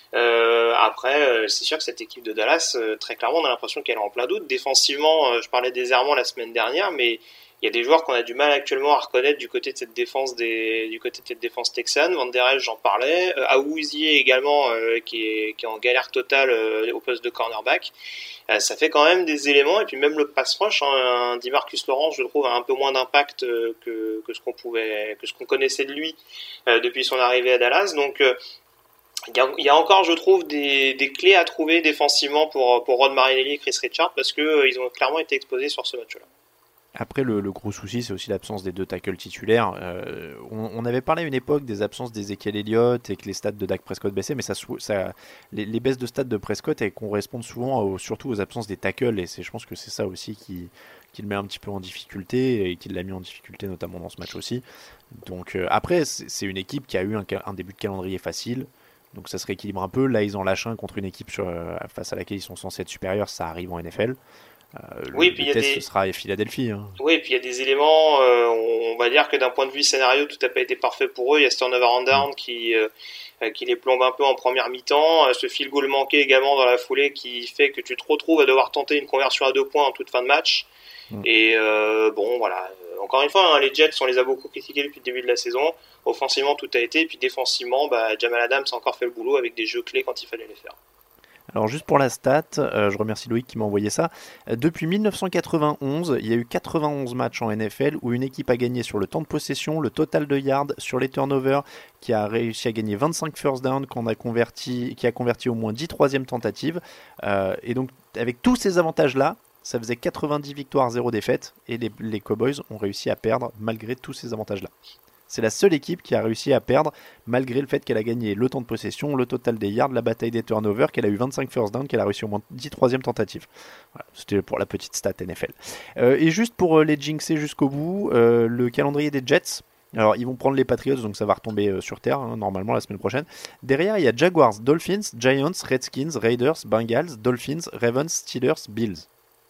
Euh, après, euh, c'est sûr que cette équipe de Dallas, euh, très clairement, on a l'impression qu'elle est en plein doute. Défensivement, euh, je parlais des errements la semaine dernière, mais il y a des joueurs qu'on a du mal actuellement à reconnaître du côté de cette défense des, du côté de cette défense texane. Van Der Esch, j'en parlais. Euh, Awuzie également, euh, qui est, qui est en galère totale euh, au poste de cornerback. Euh, ça fait quand même des éléments, et puis même le pass rush, hein, DeMarcus Lawrence, je trouve, a un peu moins d'impact euh, que, que ce qu'on pouvait, que ce qu'on connaissait de lui euh, depuis son arrivée à Dallas. Donc, euh, il y a, il y a encore, je trouve, des, des clés à trouver défensivement pour, pour Rod Marinelli et Chris Richard, parce que euh, ils ont clairement été exposés sur ce match-là. Après, le, le gros souci, c'est aussi l'absence des deux tackles titulaires. Euh, on, on avait parlé à une époque des absences d'Ezekiel Elliott et que les stats de Dak Prescott baissaient, mais ça, ça, les, les baisses de stats de Prescott elles correspondent souvent au, surtout aux absences des tackles, et c'est, je pense que c'est ça aussi qui, qui le met un petit peu en difficulté et qui l'a mis en difficulté notamment dans ce match aussi. Donc euh, après, c'est, c'est une équipe qui a eu un, un début de calendrier facile, donc ça se rééquilibre un peu. Là, ils en lâchent un contre une équipe sur, euh, face à laquelle ils sont censés être supérieurs, ça arrive en N F L. Euh, oui, le, puis le test des... ce sera à Philadelphie. Hein. Oui, puis il y a des éléments, euh, on va dire que d'un point de vue scénario, tout n'a pas été parfait pour eux. Il y a ce turnover and down mmh. qui, euh, qui les plombe un peu en première mi-temps. Ce field goal manqué également dans la foulée qui fait que tu te retrouves à devoir tenter une conversion à deux points en toute fin de match. Mmh. Et euh, bon, voilà. Encore une fois, hein, les Jets, on les a beaucoup critiqués depuis le début de la saison. Offensivement, tout a été. Et puis défensivement, bah, Jamal Adams a encore fait le boulot avec des jeux clés quand il fallait les faire. Alors juste pour la stat, euh, je remercie Loïc qui m'a envoyé ça. Euh, depuis dix-neuf cent quatre-vingt-onze, il y a eu quatre-vingt-onze matchs en N F L où une équipe a gagné sur le temps de possession, le total de yards, sur les turnovers, qui a réussi à gagner vingt-cinq first down, qu'on a converti, qui a converti au moins dix troisième tentatives. Euh, et donc avec tous ces avantages-là, ça faisait quatre-vingt-dix victoires, zéro défaite, et les, les Cowboys ont réussi à perdre malgré tous ces avantages-là. C'est la seule équipe qui a réussi à perdre malgré le fait qu'elle a gagné le temps de possession, le total des yards, la bataille des turnovers, qu'elle a eu vingt-cinq first down, qu'elle a réussi au moins dix troisième tentatives. Voilà, c'était pour la petite stat N F L. Euh, et juste pour les jinxer jusqu'au bout, euh, le calendrier des Jets. Alors ils vont prendre les Patriots, donc ça va retomber euh, sur terre hein, normalement la semaine prochaine. Derrière il y a Jaguars, Dolphins, Giants, Redskins, Raiders, Bengals, Dolphins, Ravens, Steelers, Bills.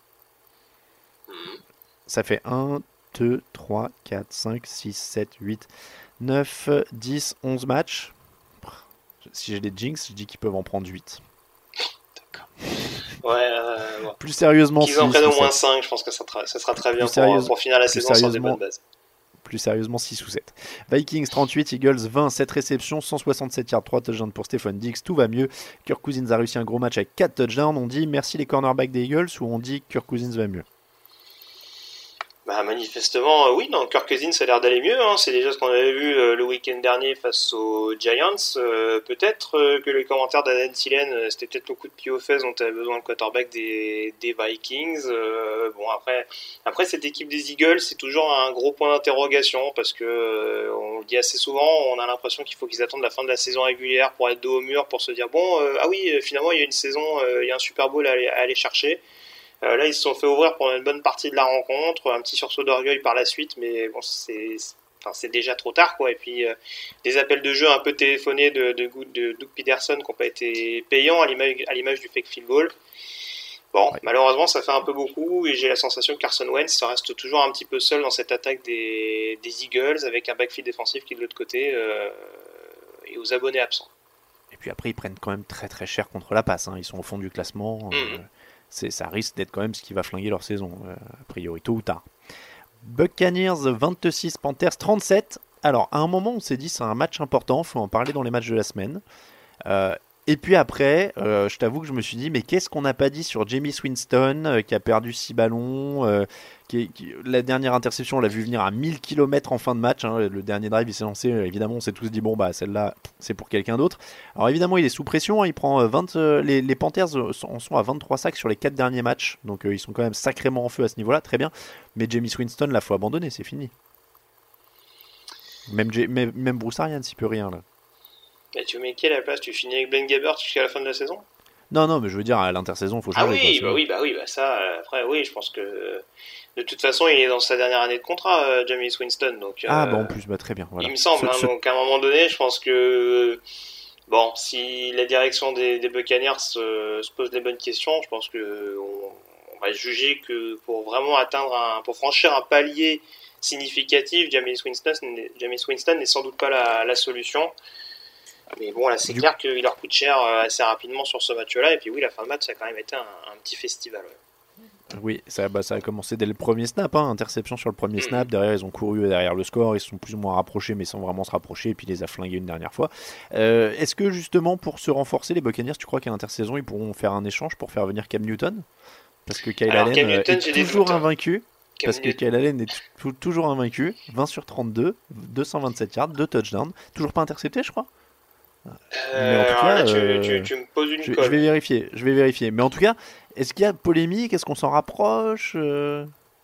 Ça fait un, deux, trois, quatre, cinq, six, sept, huit, neuf, dix, onze matchs. Si j'ai des jinx, je dis qu'ils peuvent en prendre huit. D'accord. Ouais, euh, ouais. Plus sérieusement, qu'ils en prennent au moins cinq, je pense que ça, tra- ça sera très bien pour, pour finir la saison sur des bonnes bases. Plus sérieusement, six ou sept. Vikings trente-huit, Eagles vingt, sept réceptions, cent soixante-sept yards, trois touchdowns pour Stephon Diggs, tout va mieux. Kirk Cousins a réussi un gros match avec quatre touchdowns. On dit merci les cornerbacks des Eagles ou on dit Kirk Cousins va mieux? Bah manifestement, euh, oui, non, Kirk Cousins ça a l'air d'aller mieux. Hein. C'est déjà ce qu'on avait vu euh, le week-end dernier face aux Giants. Euh, peut-être euh, que les commentaires d'Adam Thielen, euh, c'était peut-être le coup de pied aux fesses dont avait besoin le quarterback des, des Vikings. Euh, bon après, après cette équipe des Eagles, c'est toujours un gros point d'interrogation parce que euh, on le dit assez souvent, on a l'impression qu'il faut qu'ils attendent la fin de la saison régulière pour être dos au mur, pour se dire bon, euh, ah oui, finalement il y a une saison, euh, il y a un Super Bowl à aller, à aller chercher. Euh, là, ils se sont fait ouvrir pendant une bonne partie de la rencontre, un petit sursaut d'orgueil par la suite, mais bon, c'est, c'est, enfin, c'est déjà trop tard, quoi. Et puis, euh, des appels de jeu un peu téléphonés de, de, de Doug Peterson qui n'ont pas été payants à l'image, à l'image du fake field goal. Bon, ouais. Malheureusement, ça fait un peu beaucoup, et j'ai la sensation que Carson Wentz reste toujours un petit peu seul dans cette attaque des, des Eagles, avec un backfield défensif qui est de l'autre côté, euh, et aux abonnés absents. Et puis après, ils prennent quand même très très cher contre la passe, hein. Ils sont au fond du classement. Mm-hmm. Euh... C'est, ça risque d'être quand même ce qui va flinguer leur saison, euh, a priori, tôt ou tard. Buccaneers vingt-six, Panthers trente-sept. Alors, à un moment, on s'est dit c'est un match important, il faut en parler dans les matchs de la semaine. Euh, et puis après, euh, je t'avoue que je me suis dit, mais qu'est-ce qu'on n'a pas dit sur Jameis Winston, euh, qui a perdu six ballons, euh, qui, qui, la dernière interception, on l'a vu venir à mille kilomètres en fin de match, hein, le dernier drive, il s'est lancé, évidemment, on s'est tous dit, bon, bah celle-là, c'est pour quelqu'un d'autre. Alors évidemment, il est sous pression, hein, il prend vingt, euh, les, les Panthers en sont à vingt-trois sacs sur les quatre derniers matchs, donc euh, ils sont quand même sacrément en feu à ce niveau-là, très bien, mais Jameis Winston, là, faut abandonner, c'est fini. Même, même, même Bruce Arians, il peut rien, là. Et tu mets qui à la place? Tu finis avec Blaine Gabbert jusqu'à la fin de la saison? Non, non, mais je veux dire, à l'intersaison, il faut changer. Ah oui, quoi, bah oui, bah oui, bah ça, après, oui, je pense que de toute façon, il est dans sa dernière année de contrat, euh, Jameis Winston. Donc, ah, euh, bah en plus, bah très bien. Voilà. Il me semble, ce, hein, ce... donc à un moment donné, je pense que, bon, si la direction des, des Buccaneers se, se pose les bonnes questions, je pense que on, on va juger que pour vraiment atteindre un, pour franchir un palier significatif, Jameis Winston, Jameis Winston n'est sans doute pas la, la solution. Mais bon, là, c'est du... clair qu'il leur coûte cher assez rapidement sur ce match-là. Et puis oui, la fin de match, ça a quand même été un, un petit festival. Ouais. Oui, ça, bah, ça a commencé dès le premier snap. Hein, interception sur le premier mmh. snap. Derrière, ils ont couru derrière le score. Ils se sont plus ou moins rapprochés, mais sans vraiment se rapprocher. Et puis, ils les a flingués une dernière fois. Euh, est-ce que, justement, pour se renforcer, les Buccaneers, tu crois qu'à l'intersaison, ils pourront faire un échange pour faire venir Cam Newton? Parce que Kyle Allen Newton, est toujours invaincu. Cam parce Newton. que Kyle Allen est t- toujours invaincu. vingt sur trente-deux, deux cent vingt-sept yards, deux touchdowns. Toujours pas intercepté, je crois. Euh, mais en tout cas, là, tu, euh, tu, tu me poses une je, colle. Je vais vérifier, je vais vérifier. Mais en tout cas, est-ce qu'il y a polémique? Est-ce qu'on s'en rapproche? euh...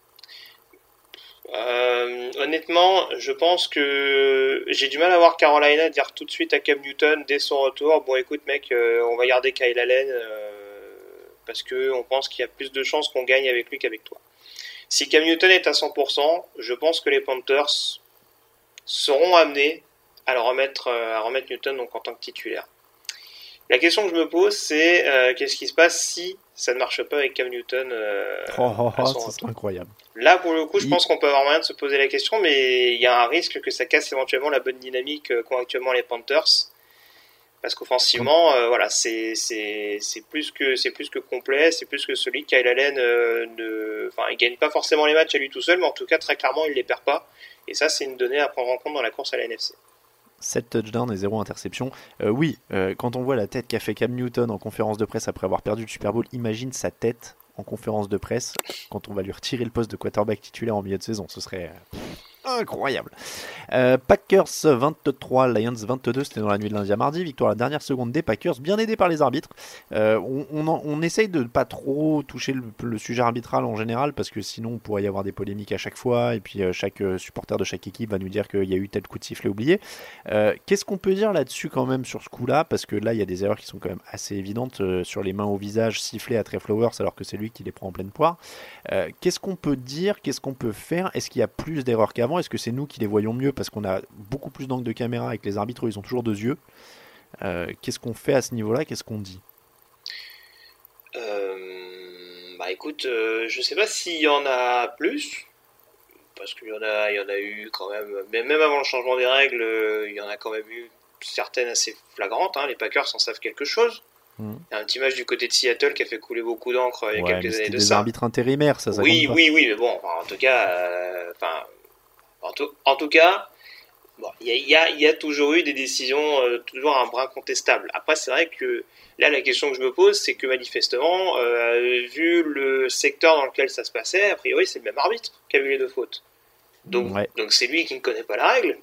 Euh, Honnêtement, je pense que j'ai du mal à voir Carolina dire tout de suite à Cam Newton dès son retour, bon écoute mec, euh, on va garder Kyle Allen euh, parce que on pense qu'il y a plus de chances qu'on gagne avec lui qu'avec toi. Si Cam Newton est à cent pour cent, je pense que les Panthers seront amenés à le remettre, à remettre Newton donc en tant que titulaire. La question que je me pose, c'est euh, qu'est-ce qui se passe si ça ne marche pas avec Cam Newton euh, oh, oh, oh, c'est incroyable. Là, pour le coup, je il... pense qu'on peut avoir moyen de se poser la question, mais il y a un risque que ça casse éventuellement la bonne dynamique qu'ont actuellement les Panthers, parce qu'offensivement, euh, voilà, c'est c'est c'est plus que c'est plus que complet, c'est plus que solide. Kyle Allen, euh, ne, enfin, il gagne pas forcément les matchs à lui tout seul, mais en tout cas, très clairement, il les perd pas. Et ça, c'est une donnée à prendre en compte dans la course à la N F C. sept touchdowns et zéro interception. Euh, oui, euh, quand on voit la tête qu'a fait Cam Newton en conférence de presse après avoir perdu le Super Bowl, imagine sa tête en conférence de presse quand on va lui retirer le poste de quarterback titulaire en milieu de saison. Ce serait incroyable. Euh, Packers vingt-trois, Lions vingt-deux, c'était dans la nuit de lundi à mardi. Victoire à la dernière seconde des Packers, bien aidé par les arbitres. Euh, on, on, en, on essaye de ne pas trop toucher le, le sujet arbitral en général, parce que sinon on pourrait y avoir des polémiques à chaque fois, et puis euh, chaque euh, supporter de chaque équipe va nous dire qu'il y a eu tel coup de sifflet oublié. Euh, qu'est-ce qu'on peut dire là-dessus quand même sur ce coup-là? Parce que là, il y a des erreurs qui sont quand même assez évidentes euh, sur les mains au visage sifflées à Trey Flowers, alors que c'est lui qui les prend en pleine poire. Euh, qu'est-ce qu'on peut dire? Qu'est-ce qu'on peut faire? Est-ce qu'il y a plus d'erreurs qu'avant? Est-ce que c'est nous qui les voyons mieux parce qu'on a beaucoup plus d'angles de caméra et que les arbitres, ils ont toujours deux yeux? euh, Qu'est-ce qu'on fait à ce niveau-là? Qu'est-ce qu'on dit? euh, Bah écoute, euh, je sais pas s'il y en a plus, parce qu'il y en a, il y en a eu quand même, même avant le changement des règles, euh, il y en a quand même eu certaines assez flagrantes. Hein. Les Packers en savent quelque chose. Mmh. Il y a un petit match du côté de Seattle qui a fait couler beaucoup d'encre il y a ouais, quelques années de des ça. Des arbitres intérimaires, ça, ça oui, compte oui, oui, mais bon, en tout cas, euh, enfin, en tout, en tout cas, Bon, il y, y, y a toujours eu des décisions, euh, toujours un brin contestable. Après, c'est vrai que là, la question que je me pose, c'est que manifestement, euh, vu le secteur dans lequel ça se passait, a priori, c'est le même arbitre qui a vu les deux fautes. Donc, ouais. donc c'est lui qui ne connaît pas la règle.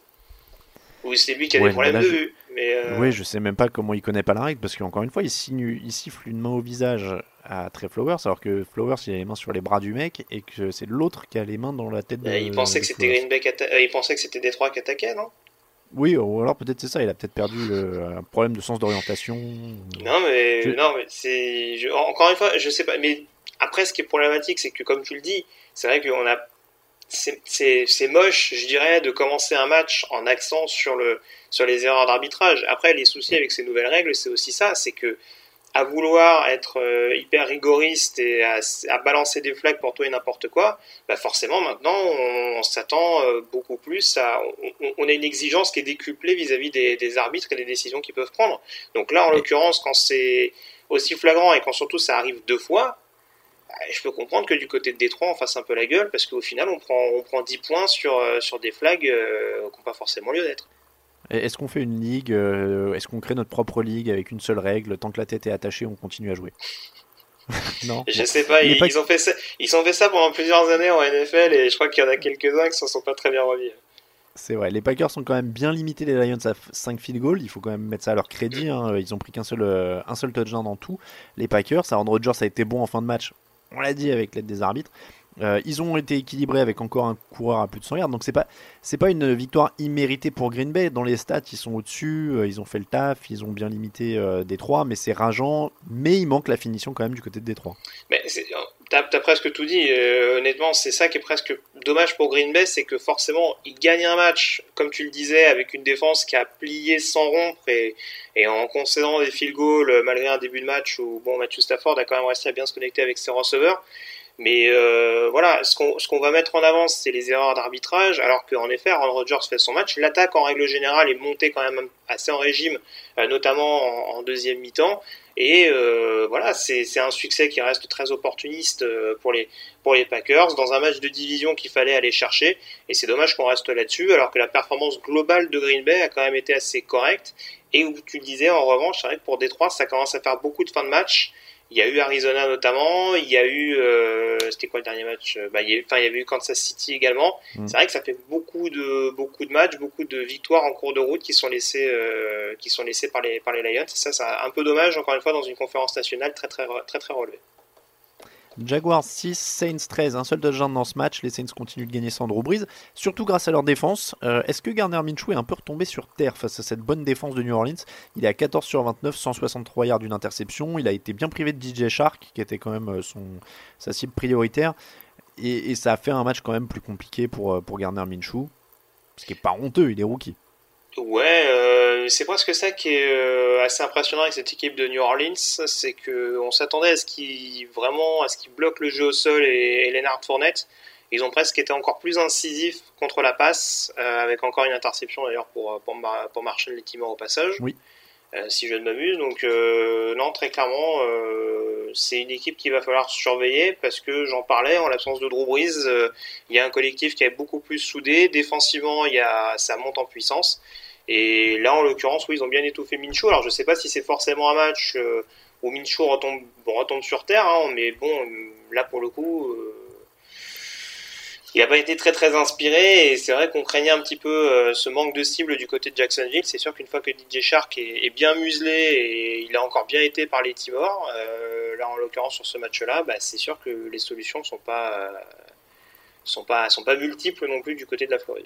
Ou c'est lui qui a ouais, des problèmes de vue. Mais euh... Oui, je sais même pas comment il connaît pas la règle, parce qu'encore une fois, il, signe, il siffle une main au visage à Trey Flowers, alors que Flowers, il a les mains sur les bras du mec, et que c'est l'autre qui a les mains dans la tête de euh, il pensait que c'était Green Bay atta- euh, il pensait que c'était Détroit qui attaquait, non? Oui, ou alors peut-être c'est ça, il a peut-être perdu le, un problème de sens d'orientation. Non, mais, je... non, mais c'est... Je... Encore une fois, je sais pas, mais après, ce qui est problématique, c'est que, comme tu le dis, c'est vrai qu'on a C'est, c'est, c'est moche, je dirais, de commencer un match en accent sur, le, sur les erreurs d'arbitrage. Après, les soucis avec ces nouvelles règles, c'est aussi ça, c'est que à vouloir être euh, hyper rigoriste et à, à balancer des flags pour tout et n'importe quoi, bah forcément maintenant on, on s'attend euh, beaucoup plus à, on, on a une exigence qui est décuplée vis-à-vis des, des arbitres et des décisions qu'ils peuvent prendre. Donc là, en l'occurrence, quand c'est aussi flagrant et quand surtout ça arrive deux fois, je peux comprendre que du côté de Détroit, on fasse un peu la gueule, parce qu'au final, on prend, on prend dix points sur, sur des flags euh, qui n'ont pas forcément lieu d'être. Est-ce qu'on fait une ligue euh, Est-ce qu'on crée notre propre ligue avec une seule règle? Tant que la tête est attachée, on continue à jouer. Non. Je bon. sais pas, ils, pas... ils, ont fait ça, ils ont fait ça pendant plusieurs années en N F L, et je crois qu'il y en a quelques-uns qui ne s'en sont pas très bien remis. C'est vrai, les Packers sont quand même bien limités, les Lions à cinq field goals, il faut quand même mettre ça à leur crédit, hein. Ils ont pris qu'un seul, euh, un seul touchdown dans tout. Les Packers, Aaron Rodgers a été bon en fin de match, on l'a dit, avec l'aide des arbitres. Euh, ils ont été équilibrés avec encore un coureur à plus de cent yards, donc c'est pas, c'est pas une victoire imméritée pour Green Bay. Dans les stats, ils sont au-dessus, euh, ils ont fait le taf, ils ont bien limité euh, Détroit, mais c'est rageant, mais il manque la finition quand même du côté de Détroit. Mais c'est, t'as, t'as presque tout dit, euh, honnêtement, c'est ça qui est presque dommage pour Green Bay, c'est que forcément, ils gagnent un match, comme tu le disais, avec une défense qui a plié sans rompre et, et en concédant des field goals malgré un début de match où bon, Matthew Stafford a quand même réussi à bien se connecter avec ses receveurs. Mais euh, voilà, ce qu'on, ce qu'on va mettre en avant, c'est les erreurs d'arbitrage, alors qu'en effet, Aaron Rodgers fait son match. L'attaque, en règle générale, est montée quand même assez en régime, euh, notamment en, en deuxième mi-temps. Et euh, voilà, c'est, c'est un succès qui reste très opportuniste euh, pour les, pour les Packers, dans un match de division qu'il fallait aller chercher. Et c'est dommage qu'on reste là-dessus, alors que la performance globale de Green Bay a quand même été assez correcte. Et où tu le disais, en revanche, c'est vrai que pour Détroit, ça commence à faire beaucoup de fins de match. Il y a eu Arizona notamment, il y a eu, euh, c'était quoi le dernier match? Bah, il y a eu, enfin, il y avait eu Kansas City également. Mmh. C'est vrai que ça fait beaucoup de, beaucoup de matchs, beaucoup de victoires en cours de route qui sont laissées, euh, qui sont laissées par les, par les Lions. Et ça, c'est un peu dommage, encore une fois, dans une conférence nationale très, très, très, très relevée. Jaguars six, Saints treize, un seul touchdown dans ce match. Les Saints continuent de gagner sans Drew Brees, surtout grâce à leur défense. Euh, est-ce que Gardner Minshew est un peu retombé sur terre face à cette bonne défense de New Orleans? Il est à quatorze sur vingt-neuf, cent soixante-trois yards d'une interception. Il a été bien privé de D J Chark, qui était quand même son, sa cible prioritaire. Et, et ça a fait un match quand même plus compliqué pour, pour Gardner Minshew, ce qui n'est pas honteux, il est rookie. Ouais, euh, c'est presque ça qui est euh, assez impressionnant avec cette équipe de New Orleans, c'est que on s'attendait à ce qu'ils vraiment à ce qu'ils bloquent le jeu au sol et, et Leonard Fournette. Ils ont presque été encore plus incisifs contre la passe, euh, avec encore une interception d'ailleurs pour pour, pour Marshall Lettimore au passage. Oui. Euh, si je ne m'amuse, donc euh, non, très clairement, euh, c'est une équipe qu'il va falloir surveiller parce que j'en parlais, en l'absence de Drew Brees, il euh, y a un collectif qui est beaucoup plus soudé. Défensivement, il y a ça monte en puissance. Et là, en l'occurrence, oui, ils ont bien étouffé Minshew. Alors, je sais pas si c'est forcément un match euh, où Minshew retombe, bon, retombe sur terre, hein, mais bon, là, pour le coup, euh, il n'a pas été très très inspiré. Et c'est vrai qu'on craignait un petit peu euh, ce manque de cible du côté de Jacksonville. C'est sûr qu'une fois que D J Chark est, est bien muselé et il a encore bien été par les Timors, euh, là, en l'occurrence, sur ce match-là, bah, c'est sûr que les solutions sont pas, euh, sont pas, sont pas multiples non plus du côté de la Floride.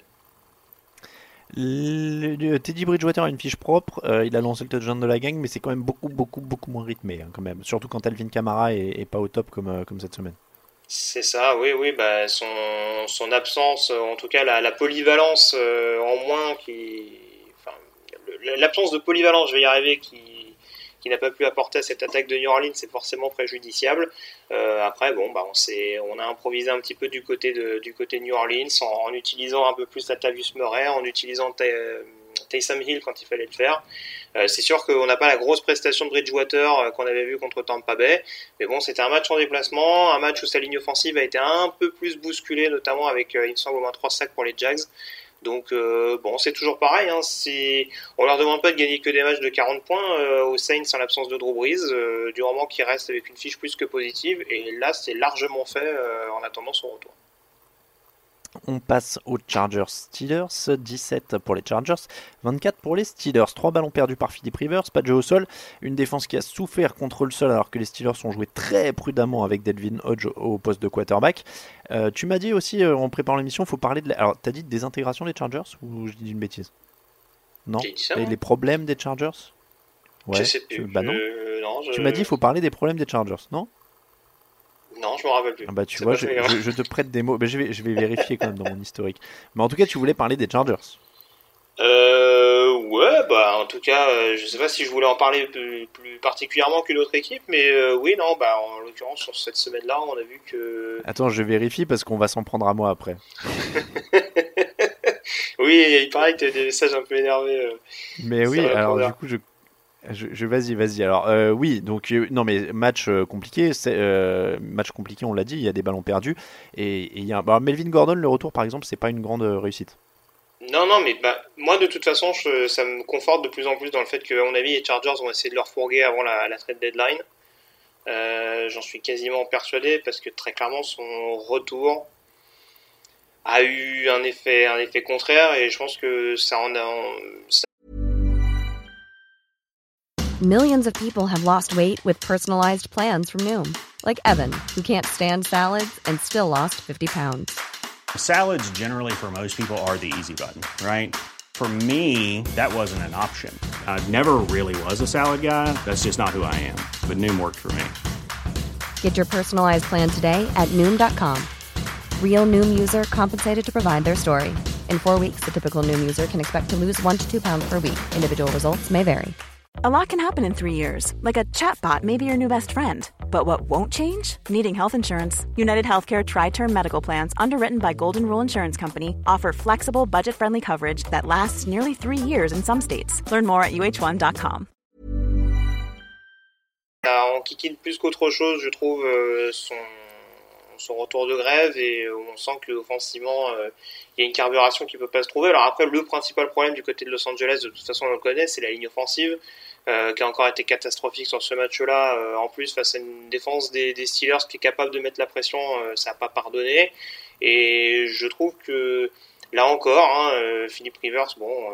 Le, le, Teddy Bridgewater a une fiche propre, euh, il a lancé le touchdown de la gang, mais c'est quand même beaucoup, beaucoup, beaucoup moins rythmé, hein, quand même. Surtout quand Alvin Kamara est, est pas au top comme, euh, comme cette semaine. C'est ça, oui, oui, bah son, son absence, en tout cas la, la polyvalence euh, en moins, qui, enfin, l'absence de polyvalence, je vais y arriver, qui, qui n'a pas pu apporter à cette attaque de New Orleans, c'est forcément préjudiciable. Euh, après, bon, bah on s'est, on a improvisé un petit peu du côté de, du côté de New Orleans en, en utilisant un peu plus Latavius Murray, en utilisant Tay- Taysom Hill quand il fallait le faire. Euh, c'est sûr qu'on n'a pas la grosse prestation de Bridgewater euh, qu'on avait vu contre Tampa Bay, mais bon, c'était un match en déplacement, un match où sa ligne offensive a été un peu plus bousculée, notamment avec, euh, il me semble, au moins trois sacs pour les Jags. Donc euh, bon, c'est toujours pareil. Hein, c'est... On leur demande pas de gagner que des matchs de quarante points euh, aux Saints en l'absence de Drew Brees, euh, du moment qu'ils restent avec une fiche plus que positive. Et là, c'est largement fait euh, en attendant son retour. On passe aux Chargers Steelers, dix-sept pour les Chargers, vingt-quatre pour les Steelers. Trois ballons perdus par Philip Rivers, pas de jeu au sol. Une défense qui a souffert contre le sol alors que les Steelers ont joué très prudemment avec Delvin Hodge au poste de quarterback. Euh, tu m'as dit aussi euh, en préparant l'émission, il faut parler de... La... Alors, t'as dit désintégration des Chargers ou je dis une bêtise? Non. Ça, Et les problèmes des Chargers? Ouais. Je sais plus. Tu... Bah non. Euh, non je... Tu m'as dit il faut parler des problèmes des Chargers, non? Non, je me rappelle plus. Ah bah tu c'est vois, je, je, je te prête des mots. Bah, je, vais, je vais vérifier quand même dans mon historique. Mais en tout cas, tu voulais parler des Chargers. Euh, ouais, bah en tout cas, euh, je sais pas si je voulais en parler plus, plus particulièrement qu'une autre équipe, mais euh, oui, non, bah en l'occurrence sur cette semaine-là, on a vu que. Attends, je vérifie parce qu'on va s'en prendre à moi après. Oui, il paraît que tu as des messages un peu énervés. Euh, mais oui, alors du coup, je. Je, je vas-y, vas-y. Alors euh, oui, donc euh, non mais match euh, compliqué, c'est, euh, match compliqué, on l'a dit. Il y a des ballons perdus et il y a. Bah, Melvin Gordon, le retour par exemple, c'est pas une grande euh, réussite. Non, non, mais bah moi de toute façon, je, ça me conforte de plus en plus dans le fait que, à mon avis, les Chargers vont essayer de leur fourguer avant la, la trade deadline. Euh, j'en suis quasiment persuadé parce que très clairement son retour a eu un effet, un effet contraire et je pense que ça en a. Ça... Millions of people have lost weight with personalized plans from Noom. Like Evan, who can't stand salads and still lost fifty pounds. Salads generally for most people are the easy button, right? For me, that wasn't an option. I never really was a salad guy. That's just not who I am. But Noom worked for me. Get your personalized plan today at Noom dot com. Real Noom user compensated to provide their story. In four weeks, the typical Noom user can expect to lose one to two pounds per week. Individual results may vary. A lot can happen in three years, like a chatbot may be your new best friend. But what won't change? Needing health insurance. United Healthcare Tri-Term Medical Plans, underwritten by Golden Rule Insurance Company, offer flexible, budget-friendly coverage that lasts nearly three years in some states. Learn more at U H one dot com. On kikine plus qu'autre chose, je trouve, euh, son, son retour de grève et on sent que offensivement, euh, il y a une carburation qui peut pas se trouver. Alors après, le principal problème du côté de Los Angeles, de toute façon on le connaît, c'est la ligne offensive. Euh, qui a encore été catastrophique sur ce match-là. Euh, en plus, face à une défense des, des Steelers qui est capable de mettre la pression, euh, ça n'a pas pardonné. Et je trouve que, là encore, hein, euh, Philip Rivers, bon, euh,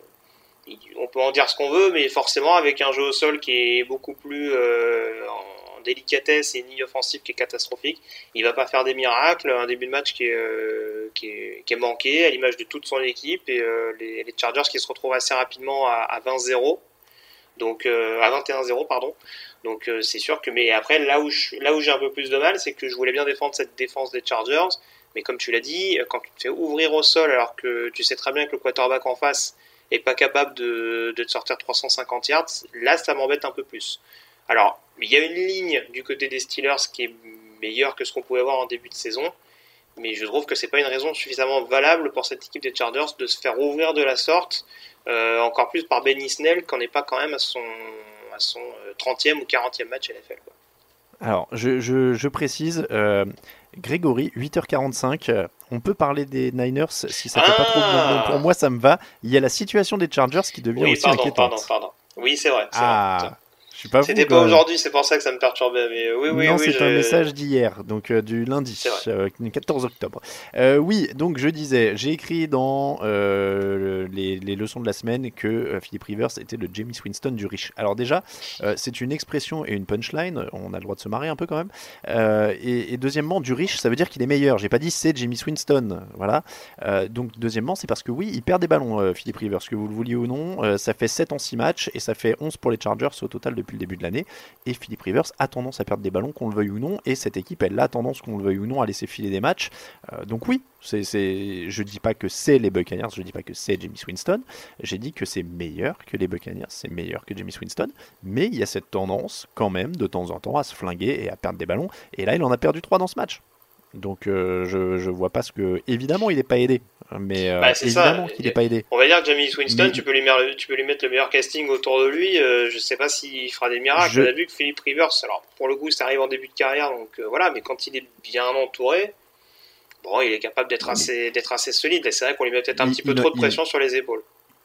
il, on peut en dire ce qu'on veut, mais forcément, avec un jeu au sol qui est beaucoup plus euh, en délicatesse et une ligne offensive qui est catastrophique, il va pas faire des miracles. Un début de match qui est, euh, qui est, qui est manqué, à l'image de toute son équipe, et euh, les, les Chargers qui se retrouvent assez rapidement à, à vingt zéro. Donc euh, à vingt et un zéro pardon. Donc euh, c'est sûr que mais après là où je, là où j'ai un peu plus de mal, c'est que je voulais bien défendre cette défense des Chargers, mais comme tu l'as dit, quand tu te fais ouvrir au sol alors que tu sais très bien que le quarterback en face est pas capable de, de te sortir trois cent cinquante yards, là ça m'embête un peu plus. Alors, il y a une ligne du côté des Steelers qui est meilleure que ce qu'on pouvait voir en début de saison, mais je trouve que c'est pas une raison suffisamment valable pour cette équipe des Chargers de se faire ouvrir de la sorte. Euh, encore plus par Benny Snell qu'on n'est pas quand même à son, à son trentième ou quarantième match N F L, quoi. Alors, je, je, je précise, euh, Grégory, huit heures quarante-cinq, euh, on peut parler des Niners si ça ne fait ah pas trop de... Pour moi, ça me va. Il y a la situation des Chargers qui devient oui, aussi pardon, inquiétante. Pardon, pardon. Oui, c'est vrai. C'est ah vrai. Je suis pas C'était fou, pas quand aujourd'hui, c'est pour ça que ça me perturbait. Mais oui, oui, non, oui. c'est je... un message d'hier, donc euh, du lundi, euh, quatorze octobre. Euh, oui, donc je disais, j'ai écrit dans euh, les, les leçons de la semaine que euh, Philip Rivers était le Jameis Winston du riche. Alors déjà, euh, c'est une expression et une punchline, on a le droit de se marrer un peu quand même. Euh, et, et deuxièmement, du riche, ça veut dire qu'il est meilleur. J'ai pas dit c'est Jameis Winston, voilà. Euh, donc deuxièmement, c'est parce que oui, il perd des ballons, euh, Philip Rivers, que vous le vouliez ou non. Euh, ça fait sept en six matchs et ça fait onze pour les Chargers au total depuis le début de l'année. Et Philip Rivers a tendance à perdre des ballons, qu'on le veuille ou non, et cette équipe, elle a tendance, qu'on le veuille ou non, à laisser filer des matchs. Euh, donc oui, c'est, c'est, je dis pas que c'est les Buccaneers, je dis pas que c'est Jameis Winston, j'ai dit que c'est meilleur que les Buccaneers, c'est meilleur que Jameis Winston, mais il y a cette tendance, quand même, de temps en temps, à se flinguer et à perdre des ballons, et là, il en a perdu trois dans ce match. Donc euh, je, je vois pas ce que... Évidemment, il n'est pas aidé, mais euh, bah, évidemment ça. qu'il n'est pas aidé. On va dire que Jameis Winston, mais... tu, peux lui mettre, tu peux lui mettre le meilleur casting autour de lui, euh, je sais pas s'il fera des miracles. Je... On a vu que Philip Rivers, alors pour le coup ça arrive en début de carrière, donc euh, voilà, mais quand il est bien entouré, bon, il est capable d'être, assez, d'être assez solide. Et c'est vrai qu'on lui met peut-être un il, petit peu il, trop de il, pression sur les épaules.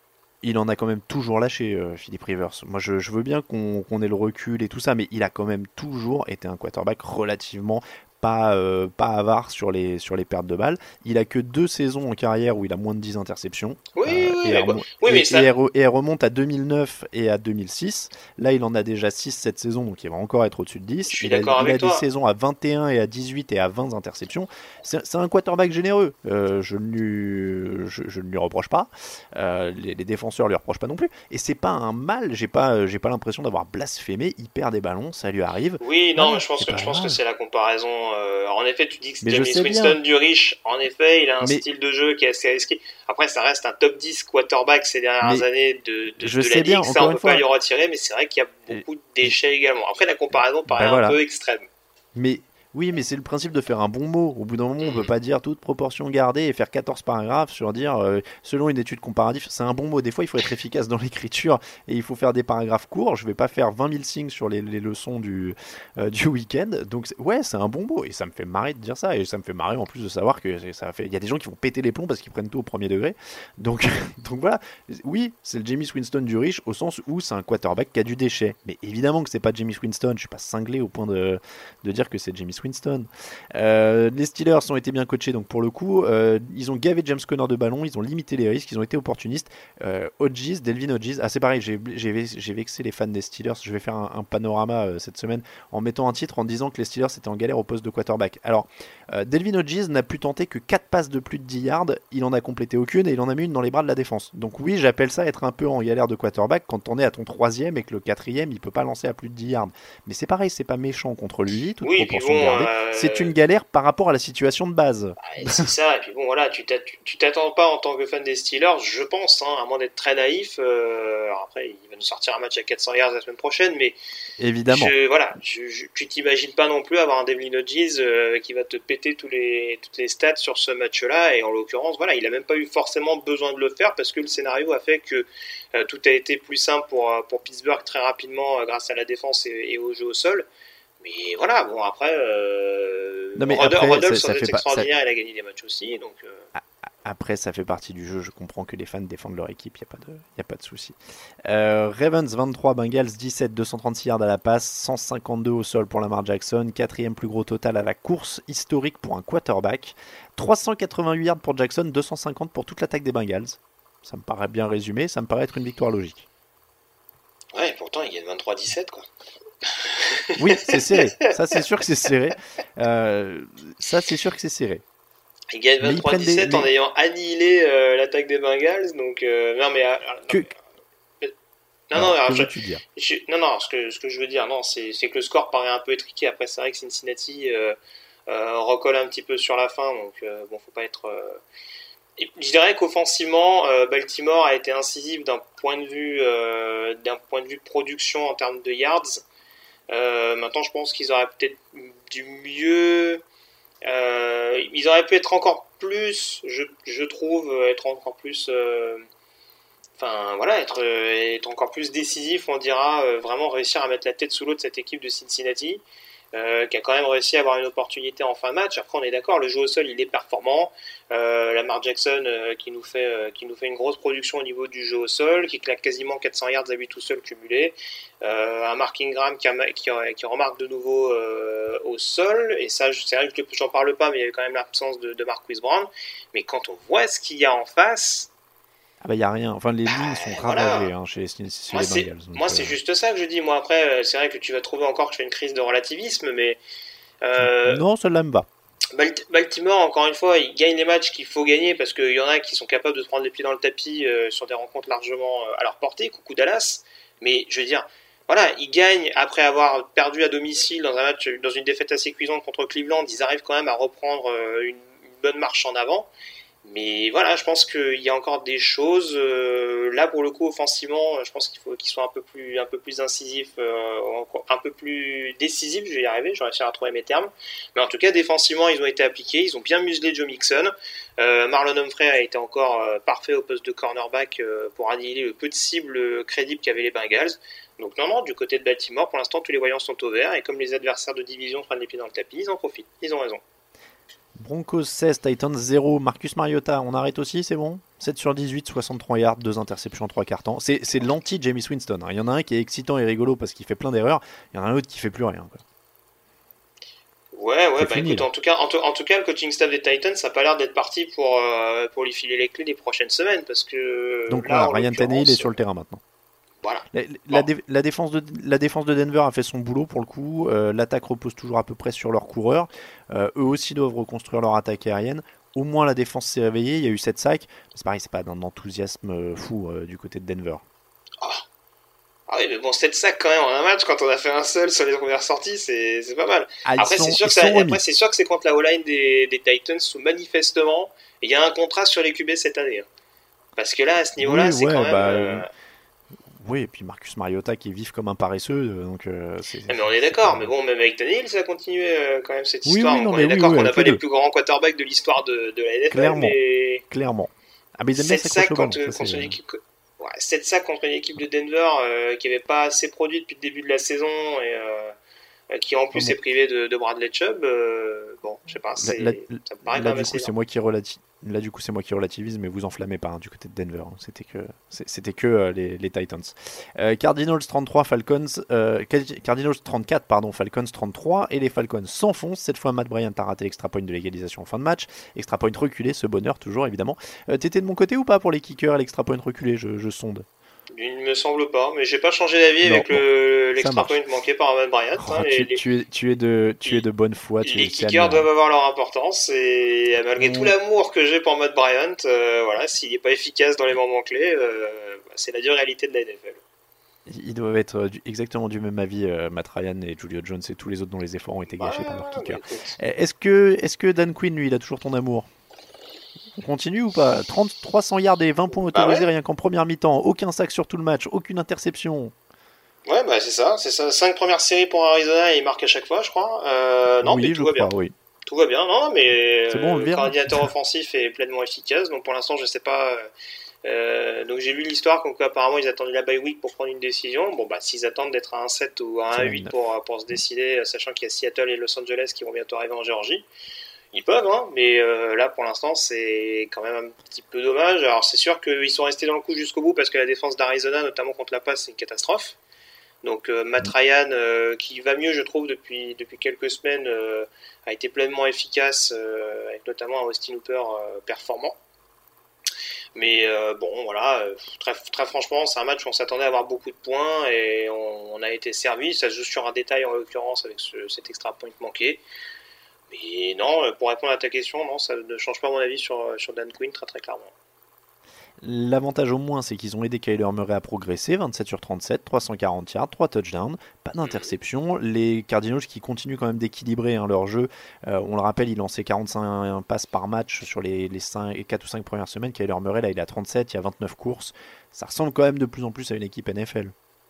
Il en a quand même toujours lâché, euh, Philip Rivers. Moi, je, je veux bien qu'on, qu'on ait le recul et tout ça, mais il a quand même toujours été un quarterback relativement pas, euh, pas avare sur les, sur les pertes de balles. Il a que deux saisons en carrière où il a moins de dix interceptions. Oui, euh, oui, et, mais elle, bon, et, oui, mais et, ça... et, elle, et elle remonte à deux mille neuf et à deux mille six. Là, il en a déjà six cette saison, donc il va encore être au-dessus de dix. Je suis il d'accord a, avec il a toi. des saisons à vingt et un et à dix-huit et à vingt interceptions. C'est, c'est un quarterback généreux. Euh, je, ne lui, je, je ne lui reproche pas. Euh, les, les défenseurs ne lui reprochent pas non plus. Et c'est pas un mal. J'ai pas, j'ai pas l'impression d'avoir blasphémé. Il perd des ballons, ça lui arrive. Oui, non, voilà, je pense que je pense que c'est la comparaison. Euh, en effet, tu dis que c'est mais James Winston du riche. En effet, il a un mais... style de jeu qui est assez risqué. Après, ça reste un top dix quarterback ces dernières mais... années de, de, je de sais la bien, ligue. Ça, on peut fois. pas lui retirer, mais c'est vrai qu'il y a beaucoup de déchets également. Après, la comparaison paraît ben voilà. un peu extrême. Mais oui, mais c'est le principe de faire un bon mot. Au bout d'un moment, on ne peut pas dire toute proportion gardée et faire quatorze paragraphes sur dire euh, selon une étude comparative. C'est un bon mot. Des fois, il faut être efficace dans l'écriture et il faut faire des paragraphes courts. Je ne vais pas faire vingt mille signes sur les, les leçons du, euh, du week-end. Donc, c'est, ouais, c'est un bon mot et ça me fait marrer de dire ça. Et ça me fait marrer en plus de savoir que ça fait. Il y a des gens qui vont péter les plombs parce qu'ils prennent tout au premier degré. Donc, donc voilà. Oui, c'est le Jameis Winston du riche au sens où c'est un quarterback qui a du déchet. Mais évidemment que c'est pas Jameis Winston. Je ne suis pas cinglé au point de, de dire que c'est Jameis Winston. Euh, les Steelers ont été bien coachés, donc pour le coup, euh, ils ont gavé James Conner de ballon, ils ont limité les risques, ils ont été opportunistes. Euh, Hodges, Delvin Hodges, ah c'est pareil, j'ai, j'ai, j'ai vexé les fans des Steelers. Je vais faire un, un panorama euh, cette semaine en mettant un titre en disant que les Steelers étaient en galère au poste de quarterback. Alors, euh, Delvin Hodges n'a pu tenter que quatre passes de plus de dix yards, il en a complété aucune et il en a mis une dans les bras de la défense. Donc oui, j'appelle ça être un peu en galère de quarterback quand on est à ton troisième et que le quatrième il peut pas lancer à plus de dix yards. Mais c'est pareil, c'est pas méchant contre lui, toute oui, proportion bon, gardée. Euh... C'est une galère par rapport à la situation de base. Ouais, c'est ça, et puis bon voilà, tu, tu, tu t'attends pas en tant que fan des Steelers, je pense, hein, à moins d'être très naïf. Euh, alors après, il va nous sortir un match à quatre cents yards la semaine prochaine, mais évidemment. Je, voilà, je, je, tu t'imagines pas non plus avoir un Devlin Hodges euh, qui va te péter tous les, toutes les stats sur ce match-là, et en l'occurrence, voilà, il a même pas eu forcément besoin de le faire parce que le scénario a fait que euh, tout a été plus simple pour, pour Pittsburgh très rapidement euh, grâce à la défense et, et au jeu au sol. Mais voilà, bon après, euh, non, mais Rodolphe, après, Rodolphe ça, sans ça être fait extraordinaire, pas, ça... il a gagné des matchs aussi, donc. Euh... Après, ça fait partie du jeu. Je comprends que les fans défendent leur équipe. Il n'y a pas de, y a pas de souci. Euh, Ravens vingt-trois, Bengals dix-sept, deux cent trente-six yards à la passe, cent cinquante-deux au sol pour Lamar Jackson, quatrième plus gros total à la course, historique pour un quarterback, trois cent quatre-vingt-huit yards pour Jackson, deux cent cinquante pour toute l'attaque des Bengals. Ça me paraît bien résumé. Ça me paraît être une victoire logique. Ouais, pourtant il gagne vingt-trois dix-sept quoi. Oui, c'est serré. Ça, c'est sûr que c'est serré. Euh, ça, c'est sûr que c'est serré. Il gagne vingt-trois dix-sept des... en ayant annihilé euh, l'attaque des Bengals, donc euh, non mais euh, que... non, non, alors, alors, que je, veux-tu dire je, non non ce que ce que je veux dire non c'est c'est que le score paraît un peu étriqué. Après c'est vrai que Cincinnati euh, euh, recolle un petit peu sur la fin, donc euh, bon faut pas être euh... Et je dirais qu'offensivement euh, Baltimore a été incisif d'un point de vue euh, d'un point de vue production en termes de yards. Euh, maintenant je pense qu'ils auraient peut-être du mieux. Euh, ils auraient pu être encore plus, je, je trouve, être encore plus, euh, enfin voilà, être, être encore plus décisif, on dira, euh, vraiment réussir à mettre la tête sous l'eau de cette équipe de Cincinnati, euh, qui a quand même réussi à avoir une opportunité en fin de match. Après, on est d'accord, le jeu au sol, il est performant. Euh, Lamar Jackson euh, qui nous fait euh, qui nous fait une grosse production au niveau du jeu au sol, qui claque quasiment quatre cents yards à lui tout seul cumulé. Euh, un Mark Ingram qui, a, qui, a, qui remarque de nouveau euh, au sol, et ça c'est vrai que j'en parle pas, mais il y avait quand même l'absence de, de Marquise Brown. Mais quand on voit ce qu'il y a en face, ah bah il y a rien. Enfin les lignes sont ravagées voilà. hein, chez, chez moi, les c'est, Bengals. Moi euh... c'est juste ça que je dis. Moi après c'est vrai que tu vas trouver encore que je fais une crise de relativisme, mais euh... non, celle-là me va. Baltimore, encore une fois, ils gagnent les matchs qu'il faut gagner parce qu'il y en a qui sont capables de se prendre les pieds dans le tapis euh, sur des rencontres largement euh, à leur portée. Coucou Dallas. Mais je veux dire, voilà, ils gagnent après avoir perdu à domicile dans un match, dans une défaite assez cuisante contre Cleveland. Ils arrivent quand même à reprendre euh, une, une bonne marche en avant. Mais voilà, je pense qu'il y a encore des choses. Euh, là, pour le coup, offensivement, je pense qu'il faut qu'ils soient un peu plus, un peu plus incisifs, euh, un peu plus décisifs. Je vais y arriver, je vais réussir à trouver mes termes. Mais en tout cas, défensivement, ils ont été appliqués. Ils ont bien muselé Joe Mixon. Euh, Marlon Humphrey a été encore euh, parfait au poste de cornerback euh, pour annihiler le peu de cibles crédibles qu'avaient les Bengals. Donc non, non, du côté de Baltimore, pour l'instant, tous les voyants sont au vert. Et comme les adversaires de division prennent les pieds dans le tapis, ils en profitent. Ils ont raison. Broncos seize, Titans zéro. Marcus Mariota, on arrête aussi, c'est bon? sept sur dix-huit, soixante-trois yards, deux interceptions en trois quarts temps. C'est, c'est l'anti-Jameis Winston. Il y en a un qui est excitant et rigolo parce qu'il fait plein d'erreurs. Il y en a un autre qui fait plus rien, quoi. Ouais, ouais, C'est bah fini, écoute, là. en tout, cas, en, tout, en tout cas, le coaching staff des Titans, ça n'a pas l'air d'être parti pour, euh, pour lui filer les clés des prochaines semaines. Parce que Donc là, là, en Ryan l'occurrence, Tannehill est sur le terrain maintenant. Voilà. La, la, Bon. dé- la défense de, la défense de Denver a fait son boulot pour le coup. Euh, l'attaque repose toujours à peu près sur leurs coureurs. Euh, eux aussi doivent reconstruire leur attaque aérienne. Au moins la défense s'est réveillée. Il y a eu sept sacs. C'est pareil, c'est pas d'un enthousiasme euh, fou euh, du côté de Denver. Ah. Ah oui, mais bon, sept sacs quand même en un match, quand on a fait un seul sur les premières sorties, c'est, c'est pas mal. Ah, ils après, sont- c'est sûr ils que ça, sont remis. après, c'est sûr que c'est contre la O-line des, des Titans où manifestement, il y a un contraste sur les Q B cette année. hein. Parce que là, à ce niveau-là, Oui, c'est ouais, quand même... bah, euh, Oui, et puis Marcus Mariota qui est vif comme un paresseux. euh, Donc, euh, c'est, Ah, mais on est d'accord, mais bon, même avec Tannehill, ça a continué euh, quand même cette Oui, histoire. oui, non, Donc on mais est oui, d'accord oui, qu'on n'a avec pas les les deux. plus grands quarterbacks de l'histoire de, de la N F L, Clairement. mais clairement. Ah, mais ils aiment bien sept s'accrocher sacs au ballon. contre, ça, contre c'est- une équipe... Ouais, sept sacs contre une équipe de Denver euh, qui n'avait pas assez produit depuis le début de la saison et euh, qui en plus Ah bon. est privé de, de Bradley Chubb. euh, bon, je sais pas, c'est, Là, ça me paraît là, quand même du assez coup, c'est énorme. moi qui relati- Là, du coup, c'est moi qui relativise, mais vous enflammez pas hein, du côté de Denver. hein. C'était que, c'est- c'était que euh, les, les Titans. Euh, Cardinals trente-trois, Falcons. Euh, Card- Cardinals trente-quatre, pardon, Falcons trente-trois. Et les Falcons s'enfoncent. Cette fois, Matt Bryant a raté l'extra point de l'égalisation en fin de match. Extra point reculé, ce bonheur, toujours évidemment. Euh, T'étais de mon côté ou pas pour les kickers à l'extra point reculé? je, je sonde. Il ne me semble pas, mais j'ai pas changé d'avis Non, avec bon, le, ça l'extra marche. point manqué par Matt Bryant. Oh, hein, tu, et les, tu es, tu, es de, tu es de bonne foi. Tu les c'est kickers admirable. doivent avoir leur importance et malgré Mm. tout l'amour que j'ai pour Matt Bryant, euh, voilà, s'il n'est pas efficace dans les moments clés, euh, bah, c'est la dure réalité de la N F L. Ils doivent être euh, du- exactement du même avis, euh, Matt Ryan et Julio Jones et tous les autres dont les efforts ont été gâchés Ouais, par leur ouais, kicker. bah, écoute. Eh, Est-ce que, est-ce que Dan Quinn, lui, il a toujours ton amour? On continue ou pas? trente, trois cents yards et vingt points autorisés Bah ouais. rien qu'en première mi-temps. Aucun sac sur tout le match, aucune interception. Ouais, bah c'est ça, c'est ça. Cinq premières séries pour Arizona et il marque à chaque fois, je crois. Euh, non, oui, mais je tout va crois, bien. oui. Tout va bien, non, mais C'est bon, on euh, le le vire. coordinateur offensif est pleinement efficace. Donc pour l'instant, je sais pas. euh, euh, donc j'ai vu l'histoire comme quoi apparemment ils attendaient la bye week pour prendre une décision. Bon bah s'ils attendent d'être à un sept ou à C'est un la huit neuf. pour pour se décider, sachant qu'il y a Seattle et Los Angeles qui vont bientôt arriver en Géorgie. Ils peuvent, hein, mais euh, là pour l'instant c'est quand même un petit peu dommage. Alors c'est sûr qu'ils sont restés dans le coup jusqu'au bout parce que la défense d'Arizona, notamment contre la passe, c'est une catastrophe. Donc euh, Matt Ryan, euh, qui va mieux je trouve depuis, depuis quelques semaines, euh, a été pleinement efficace, euh, avec notamment un Austin Hooper euh, performant. Mais euh, bon voilà, euh, très, très franchement c'est un match où on s'attendait à avoir beaucoup de points et on, on a été servi. Ça se joue sur un détail en l'occurrence avec ce, cet extra point manqué. Mais non, pour répondre à ta question, non, ça ne change pas mon avis sur, sur Dan Quinn très très clairement. L'avantage au moins, c'est qu'ils ont aidé Kyler Murray à progresser. vingt-sept sur trente-sept, trois cent quarante yards, trois touchdowns, pas d'interception. Les Cardinals qui continuent quand même d'équilibrer hein, leur jeu. Euh, on le rappelle, ils lançaient quarante-cinq passes par match sur les, les cinq, quatre ou cinq premières semaines. Kyler Murray, là, il est à trente-sept, il y a vingt-neuf courses. Ça ressemble quand même de plus en plus à une équipe N F L.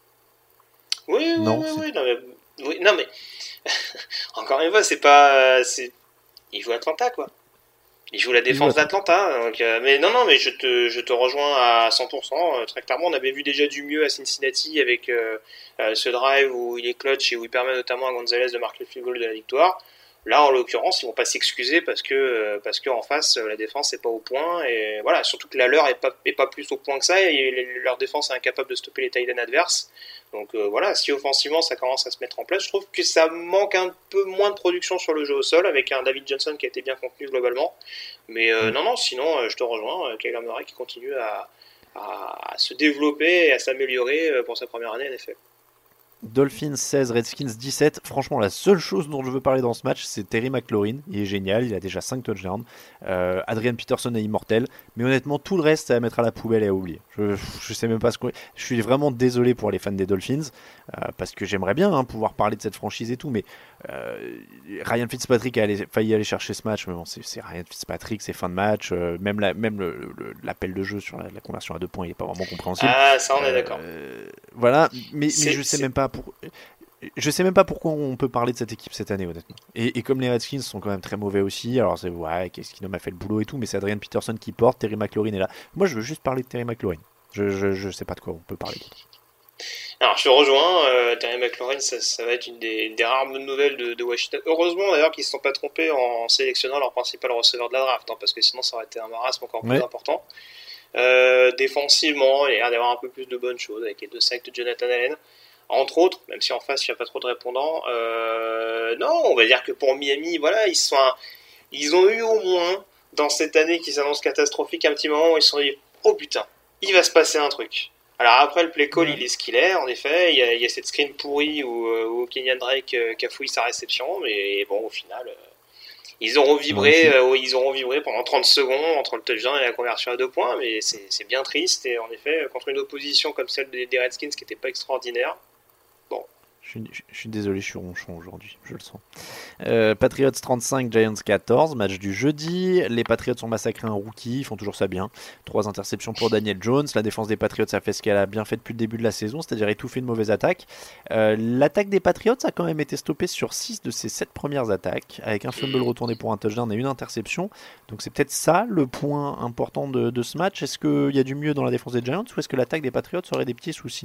Oui, oui, Non, oui, c'est- oui, non, mais, oui, non, mais encore une fois, c'est pas, c'est, il joue Atlanta, quoi. Il joue la défense joue d'Atlanta, donc, euh, mais non, non, mais je te, je te rejoins à cent pour cent. euh, très clairement, on avait vu déjà du mieux à Cincinnati avec euh, euh, ce drive où il est clutch et où il permet notamment à Gonzalez de marquer le field goal de la victoire. Là, en l'occurrence, ils vont pas s'excuser parce que euh, parce que en face, euh, la défense est pas au point et voilà, surtout que la leur est pas est pas plus au point que ça et les- leur défense est incapable de stopper les tight ends adverses. Donc euh, voilà, si offensivement ça commence à se mettre en place, je trouve que ça manque un peu moins de production sur le jeu au sol avec un David Johnson qui a été bien contenu globalement. Mais euh, non, non, sinon euh, je te rejoins, euh, Kyler Murray qui continue à, à, à se développer et à s'améliorer euh, pour sa première année en effet. Dolphins seize, Redskins dix-sept. Franchement, la seule chose dont je veux parler dans ce match, c'est Terry McLaurin. Il est génial, il a déjà cinq touchdowns. Euh, Adrian Peterson est immortel. Mais honnêtement, tout le reste, c'est à mettre à la poubelle et à oublier. Je, je sais même pas ce que. Je suis vraiment désolé pour les fans des Dolphins. Euh, parce que j'aimerais bien hein, pouvoir parler de cette franchise et tout. Mais euh, Ryan Fitzpatrick a allé- failli aller chercher ce match. Mais bon, c'est, c'est Ryan Fitzpatrick, c'est fin de match. Euh, même la, même le, le- l'appel de jeu sur la, la conversion à deux points, il n'est pas vraiment compréhensible. Ah, ça on est Euh, d'accord. Voilà, mais, mais C'est- je sais c'est- même pas pour. Je sais même pas pourquoi on peut parler de cette équipe cette année, honnêtement. Et, et comme les Redskins sont quand même très mauvais aussi, alors c'est ouais, qu'est-ce qu'il m'a fait le boulot et tout, mais c'est Adrian Peterson qui porte, Terry McLaurin est là. Moi, je veux juste parler de Terry McLaurin. Je, je, je sais pas de quoi on peut parler d'autre. Alors, je te rejoins, euh, Terry McLaurin, ça, ça va être une des, des rares bonnes nouvelles de, de Washington. Heureusement, d'ailleurs, qu'ils ne se sont pas trompés en sélectionnant leur principal receveur de la draft, hein, parce que sinon, ça aurait été un marasme encore ouais. plus important. Euh, défensivement, il y a l'air d'avoir un peu plus de bonnes choses, avec les deux sacs de Jonathan Allen, entre autres, même si en face, il n'y a pas trop de répondants. Euh, non, on va dire que pour Miami, voilà, ils, sont un, ils ont eu au moins, dans cette année qui s'annonce catastrophique, un petit moment où ils se sont dit « Oh putain, il va se passer un truc ». Alors après le play call, ouais. il est ce qu'il est, en effet, il y a, il y a cette screen pourrie où, où Kenyan Drake euh, cafouille sa réception, mais bon, au final, euh, ils auront vibré, euh, ils auront vibré pendant trente secondes entre le touchdown et la conversion à deux points, mais c'est, c'est bien triste, et en effet, contre une opposition comme celle des, des Redskins qui n'était pas extraordinaire, bon. Je suis, je suis désolé, je suis ronchon aujourd'hui, je le sens. Euh, Patriots trente-cinq, Giants quatorze, match du jeudi. Les Patriots ont massacré un rookie, ils font toujours ça bien. Trois interceptions pour Daniel Jones. La défense des Patriots a fait ce qu'elle a bien fait depuis le début de la saison, c'est-à-dire étouffer une mauvaise attaque. Euh, l'attaque des Patriots a quand même été stoppée sur six de ses sept premières attaques, avec un fumble retourné pour un touchdown et une interception. Donc c'est peut-être ça le point important de, de ce match. Est-ce qu'il y a du mieux dans la défense des Giants ou est-ce que l'attaque des Patriots aurait des petits soucis ?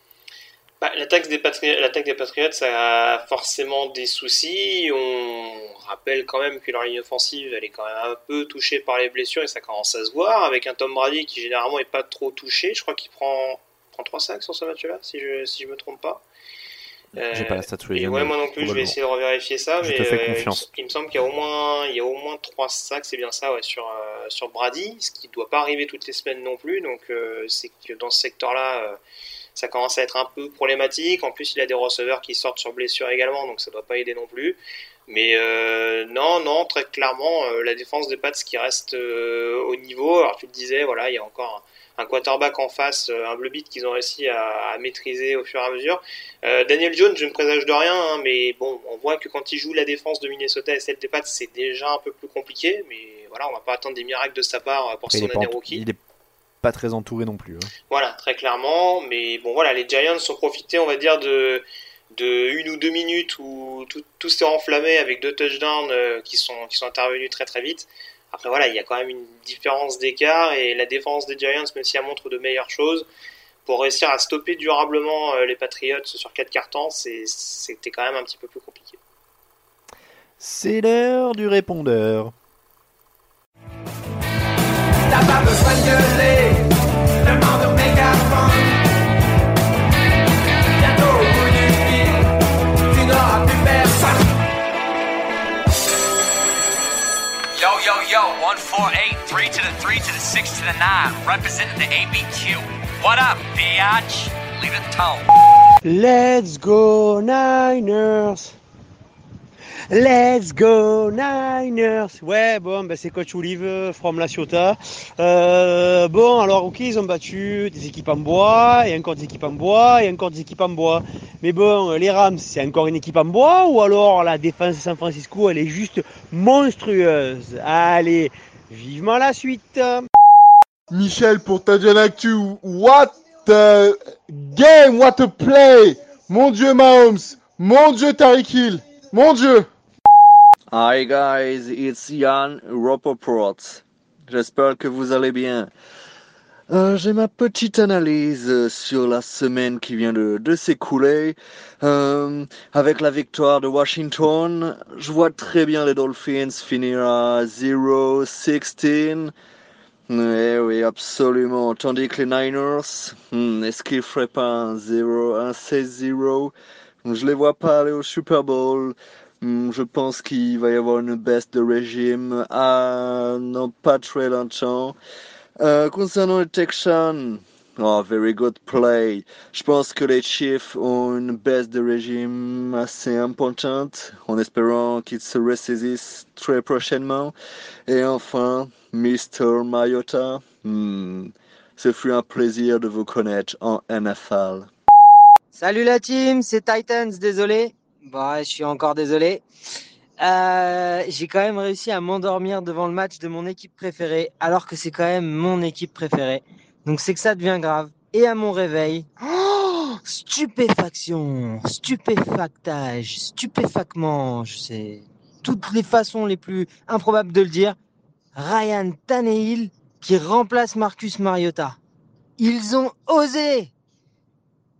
Bah, l'attaque des Patriots, l'attaque des Patriots, ça a forcément des soucis. On rappelle quand même que leur ligne offensive, elle est quand même un peu touchée par les blessures et ça commence à se voir. Avec un Tom Brady qui généralement est pas trop touché, je crois qu'il prend, prend trois sacs sur ce match-là, si je si je me trompe pas. Euh, J'ai pas la stat sous les yeux. Ouais, moi non plus, je vais essayer de revérifier ça. Je mais te fais euh, confiance. Il, il me semble qu'il y a au moins, il y a au moins trois sacs, c'est bien ça, ouais, sur euh, sur Brady, ce qui doit pas arriver toutes les semaines non plus. Donc euh, c'est que dans ce secteur-là. Euh, Ça commence à être un peu problématique. En plus, il a des receveurs qui sortent sur blessure également, donc ça ne doit pas aider non plus. Mais euh, non, non, très clairement, euh, la défense des Pats qui reste euh, au niveau. Alors tu le disais, voilà, il y a encore un, un quarterback en face, un bleu beat qu'ils ont réussi à, à maîtriser au fur et à mesure. Euh, Daniel Jones, je ne présage de rien, hein, mais bon, on voit que quand il joue la défense de Minnesota et celle des Pats, c'est déjà un peu plus compliqué. Mais voilà, on ne va pas attendre des miracles de sa part pour son année rookie. Il est pas très entouré non plus. Hein. Voilà, très clairement. Mais bon, voilà, les Giants ont profité, on va dire, de, de une ou deux minutes où tout, tout s'est enflammé avec deux touchdowns euh, qui, sont, qui sont intervenus très très vite. Après, voilà, il y a quand même une différence d'écart et la défense des Giants, même si elle montre de meilleures choses, pour réussir à stopper durablement euh, les Patriots sur quatre cartons, c'est, c'était quand même un petit peu plus compliqué. C'est l'heure du répondeur. T'as pas besoin de gueuler, demande au mégaphone. Bientôt au bout du fil, tu n'auras plus personne. Yo, yo, yo, one four eight, three to the three to the six to the nine, representing the A B Q. What up, biatch? Leave it tone. Let's go Niners. Let's go Niners. Ouais, bon, ben c'est Coach Olive from La Ciotat. Euh, bon, alors ok, ils ont battu des équipes en bois, et encore des équipes en bois, et encore des équipes en bois. Mais bon, les Rams, c'est encore une équipe en bois, ou alors la défense de San Francisco, elle est juste monstrueuse. Allez, vivement la suite. Michel, pour ta jeune actu, what a game, what a play. Mon Dieu, Mahomes. Mon Dieu, Tyreek Hill. Mon Dieu. Hi guys, it's Yann Rapoport. J'espère que vous allez bien. Euh, j'ai ma petite analyse sur la semaine qui vient de, de s'écouler. Euh, avec la victoire de Washington, je vois très bien les Dolphins finir à zéro seize. Eh oui, absolument. Tandis que les Niners, hmm, est-ce qu'ils feraient pas un zéro, un seize zéro? Je les vois pas aller au Super Bowl. Je pense qu'il va y avoir une baisse de régime à non pas très longtemps. Euh, concernant les Texans, oh, very good play. Je pense que les Chiefs ont une baisse de régime assez importante, en espérant qu'ils se ressaisissent très prochainement. Et enfin, mister Mariota, hmm, ce fut un plaisir de vous connaître en N F L. Salut la team, c'est Titans, désolé. Bon, je suis encore désolé. Euh, j'ai quand même réussi à m'endormir devant le match de mon équipe préférée, alors que c'est quand même mon équipe préférée. Donc c'est que ça devient grave. Et à mon réveil, oh, stupéfaction, stupéfactage, stupéfacement, je sais, toutes les façons les plus improbables de le dire, Ryan Tannehill qui remplace Marcus Mariota. Ils ont osé.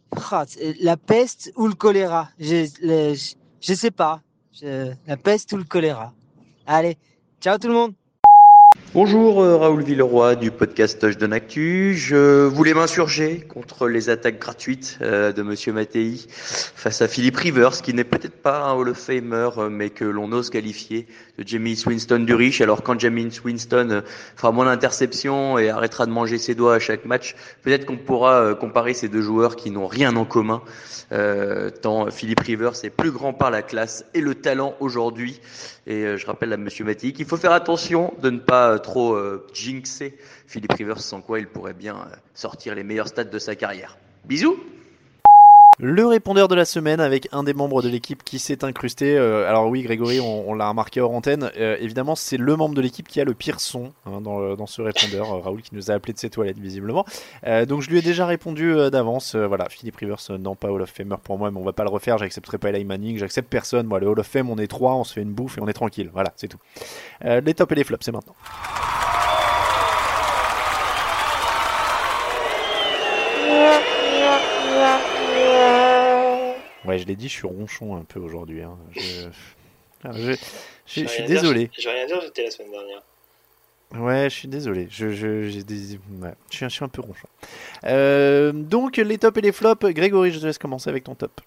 Ah, la peste ou le choléra, je, le, je, je sais pas. Je, la peste ou le choléra. Allez, ciao tout le monde. Bonjour, euh, Raoul Villeroy du podcast Touchdown Actu. Je voulais m'insurger contre les attaques gratuites euh, de Monsieur Mattei face à Philip Rivers, qui n'est peut-être pas un Hall of Famer, euh, mais que l'on ose qualifier de Jameis Winston du riche. Alors quand Jameis Winston euh, fera moins d'interceptions et arrêtera de manger ses doigts à chaque match, peut-être qu'on pourra euh, comparer ces deux joueurs qui n'ont rien en commun. Euh, tant Philip Rivers est plus grand par la classe et le talent aujourd'hui. Et euh, je rappelle à Monsieur Mattei qu'il faut faire attention de ne pas euh, trop euh, jinxer Philip Rivers, sans quoi il pourrait bien euh, sortir les meilleurs stats de sa carrière. Bisous. Le répondeur de la semaine avec un des membres de l'équipe qui s'est incrusté. Euh, alors oui, Grégory, on, on l'a remarqué hors antenne. Euh, évidemment, c'est le membre de l'équipe qui a le pire son hein, dans, dans ce répondeur. Euh, Raoul qui nous a appelé de ses toilettes visiblement. Euh, donc je lui ai déjà répondu euh, d'avance. Euh, voilà, Philip Rivers, euh, non pas Hall of Famer pour moi, mais on va pas le refaire. J'accepterai pas Eli Manning, j'accepte personne. Moi, le Hall of Fame, on est trois, on se fait une bouffe et on est tranquille. Voilà, c'est tout. Euh, les tops et les flops, c'est maintenant. Ouais, je l'ai dit, je suis ronchon un peu aujourd'hui. Hein. Je... Je... Je... je suis désolé. Je vais rien dire, j'étais la semaine dernière. Ouais, je suis désolé. Je, je, j'ai des... ouais. je, suis, je suis un peu ronchon. Euh, donc, les tops et les flops. Grégory, je te laisse commencer avec ton top.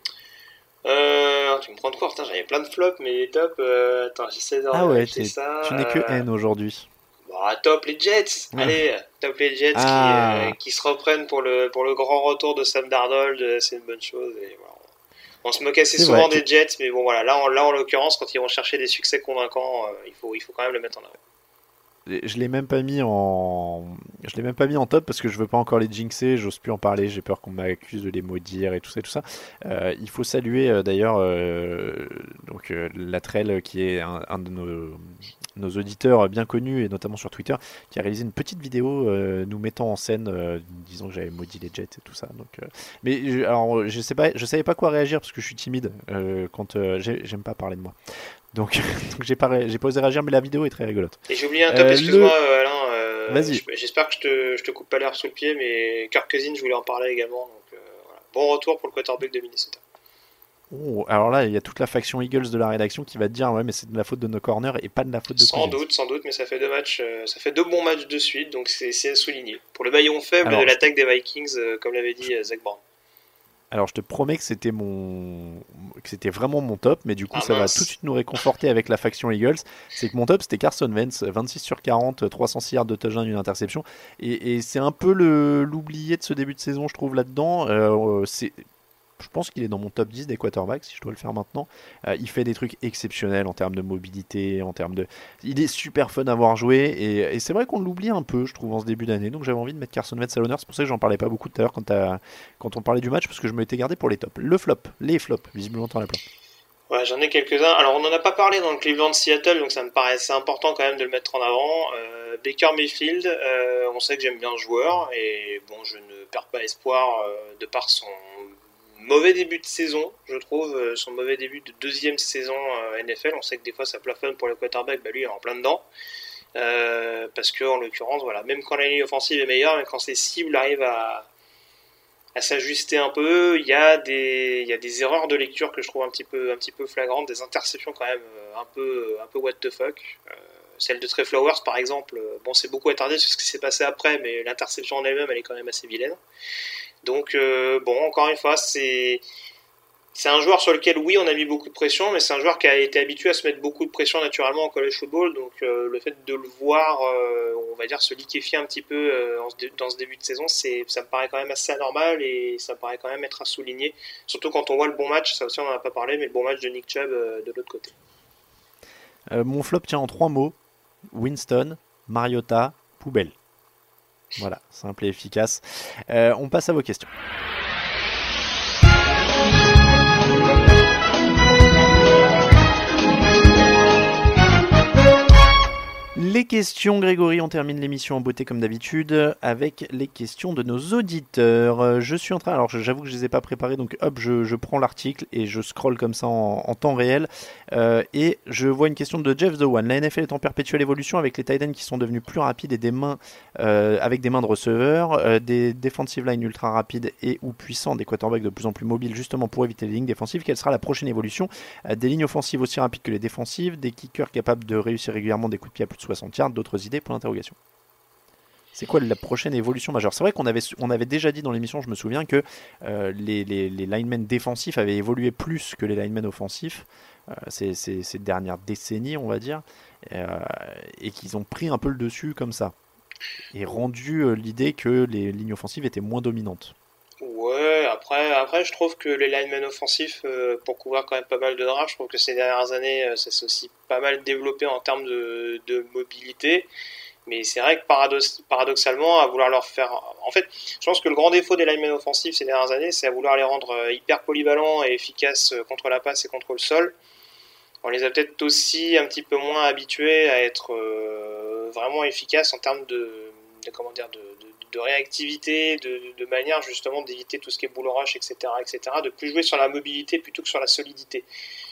Euh, tu me prends de quoi? Putain, j'avais plein de flops, mais les tops. Euh... Attends, j'essaie de Ah ouais, ça. Tu n'es que euh... N aujourd'hui. Bah, top les Jets. Ouais. Allez, top les Jets ah. qui, euh, qui se reprennent pour le, pour le grand retour de Sam Darnold. C'est une bonne chose. Et voilà. On se moque assez c'est souvent vrai. des Jets, mais bon voilà, là en, là en l'occurrence, quand ils vont chercher des succès convaincants, euh, il faut il faut quand même le mettre en avant. Je l'ai même pas mis en, je l'ai même pas mis en top parce que je veux pas encore les jinxer, j'ose plus en parler, j'ai peur qu'on m'accuse de les maudire et tout ça et tout ça. Euh, il faut saluer euh, d'ailleurs euh, donc euh, Latrell qui est un, un de nos nos auditeurs bien connus et notamment sur Twitter, qui a réalisé une petite vidéo euh, nous mettant en scène, euh, disant que j'avais maudit les Jets et tout ça. Donc, euh, mais je, alors je sais pas, je savais pas quoi réagir parce que je suis timide euh, quand euh, j'aime pas parler de moi. Donc, donc j'ai pas, j'ai pas osé réagir, mais la vidéo est très rigolote. Et j'ai oublié un top, euh, excuse-moi le... Alain. Euh, Vas-y. J'espère que je te, je te coupe pas l'herbe sous le pied, mais Kirk Cousins, je voulais en parler également. Donc, euh, voilà. Bon retour pour le quarterback de Minnesota. Oh, alors là, il y a toute la faction Eagles de la rédaction qui va te dire ouais, mais c'est de la faute de nos corners et pas de la faute de Sans Cousins. doute, sans doute, mais ça fait deux matchs, euh, ça fait deux bons matchs de suite, donc c'est, c'est à souligner. Pour le maillon faible alors, de l'attaque des Vikings, euh, comme l'avait dit euh, Zach Brown. Alors je te promets que c'était mon, que c'était vraiment mon top, mais du coup ah, ça mince. va tout de suite nous réconforter avec la faction Eagles. C'est que mon top c'était Carson Wentz, vingt-six sur quarante, trois cent six yards de touchdown, une interception, et, et c'est un peu le l'oublié de ce début de saison, je trouve là-dedans. Euh, c'est Je pense qu'il est dans mon top dix des quarterbacks, si je dois le faire maintenant. Euh, il fait des trucs exceptionnels en termes de mobilité, en termes de... Il est super fun à voir jouer, et, et c'est vrai qu'on l'oublie un peu, je trouve, en ce début d'année. Donc j'avais envie de mettre Carson Wentz à l'honneur, c'est pour ça que j'en parlais pas beaucoup tout à l'heure quand, quand on parlait du match, parce que je m'étais gardé pour les tops. Le flop, les flops, visiblement t'en as plein. Ouais, j'en ai quelques-uns. Alors, on n'en a pas parlé dans le Cleveland-Seattle, donc ça me paraissait important quand même de le mettre en avant. Euh, Baker Mayfield, euh, on sait que j'aime bien le joueur, et bon, je ne perds pas espoir euh, de par son... mauvais début de saison, je trouve, son mauvais début de deuxième saison N F L. On sait que des fois ça plafonne pour les quarterbacks, bah lui il est en plein dedans. Euh, parce que en l'occurrence, voilà, même quand la ligne offensive est meilleure, mais quand ses cibles arrivent à, à s'ajuster un peu, il y a des, il y a des erreurs de lecture que je trouve un petit peu, un petit peu flagrantes, des interceptions quand même un peu, un peu what the fuck. Euh, celle de Trey Flowers par exemple, bon c'est beaucoup attardé sur ce qui s'est passé après, mais l'interception en elle-même elle est quand même assez vilaine. Donc euh, bon, encore une fois, c'est c'est un joueur sur lequel oui on a mis beaucoup de pression, mais c'est un joueur qui a été habitué à se mettre beaucoup de pression naturellement en college football, donc euh, le fait de le voir, euh, on va dire, se liquéfier un petit peu euh, dans ce début de saison, c'est, ça me paraît quand même assez anormal et ça me paraît quand même être à souligner, surtout quand on voit le bon match, ça aussi on n'en a pas parlé, mais le bon match de Nick Chubb euh, de l'autre côté. Euh, mon flop tient en trois mots: Winston, Mariota, poubelle. Voilà, simple et efficace. Euh, on passe à vos questions. Les Les questions, Grégory, on termine l'émission en beauté comme d'habitude avec les questions de nos auditeurs. Euh, Je suis en train, alors j'avoue que je les ai pas préparées, donc hop, je, je prends l'article et je scrolle comme ça en, en temps réel. Euh, et je vois une question de Jeff The One. La N F L est en perpétuelle évolution avec les tight ends qui sont devenus plus rapides et des mains euh, avec des mains de receveurs, euh, des defensive line ultra rapides et ou puissants, des quarterbacks de plus en plus mobiles justement pour éviter les lignes défensives. Quelle sera la prochaine évolution? euh, Des lignes offensives aussi rapides que les défensives, des kickers capables de réussir régulièrement des coups de pied à plus de soixante yards, d'autres idées pour l'interrogation. C'est quoi la prochaine évolution majeure? C'est vrai qu'on avait, on avait déjà dit dans l'émission, je me souviens, que euh, les, les, les linemen défensifs avaient évolué plus que les linemen offensifs euh, ces, ces, ces dernières décennies, on va dire, euh, et qu'ils ont pris un peu le dessus comme ça, et rendu euh, l'idée que les lignes offensives étaient moins dominantes. Ouais, après, après je trouve que les linemen offensifs, euh, pour couvrir quand même pas mal de drafts, je trouve que ces dernières années, euh, ça s'est aussi pas mal développé en termes de, de mobilité. Mais c'est vrai que paradox- paradoxalement, à vouloir leur faire... En fait, je pense que le grand défaut des linemen offensifs ces dernières années, c'est à vouloir les rendre euh, hyper polyvalents et efficaces euh, contre la passe et contre le sol. On les a peut-être aussi un petit peu moins habitués à être euh, vraiment efficaces en termes de, de comment dire, de, de de réactivité, de, de manière justement d'éviter tout ce qui est bull rush, et cetera, et cetera, de plus jouer sur la mobilité plutôt que sur la solidité.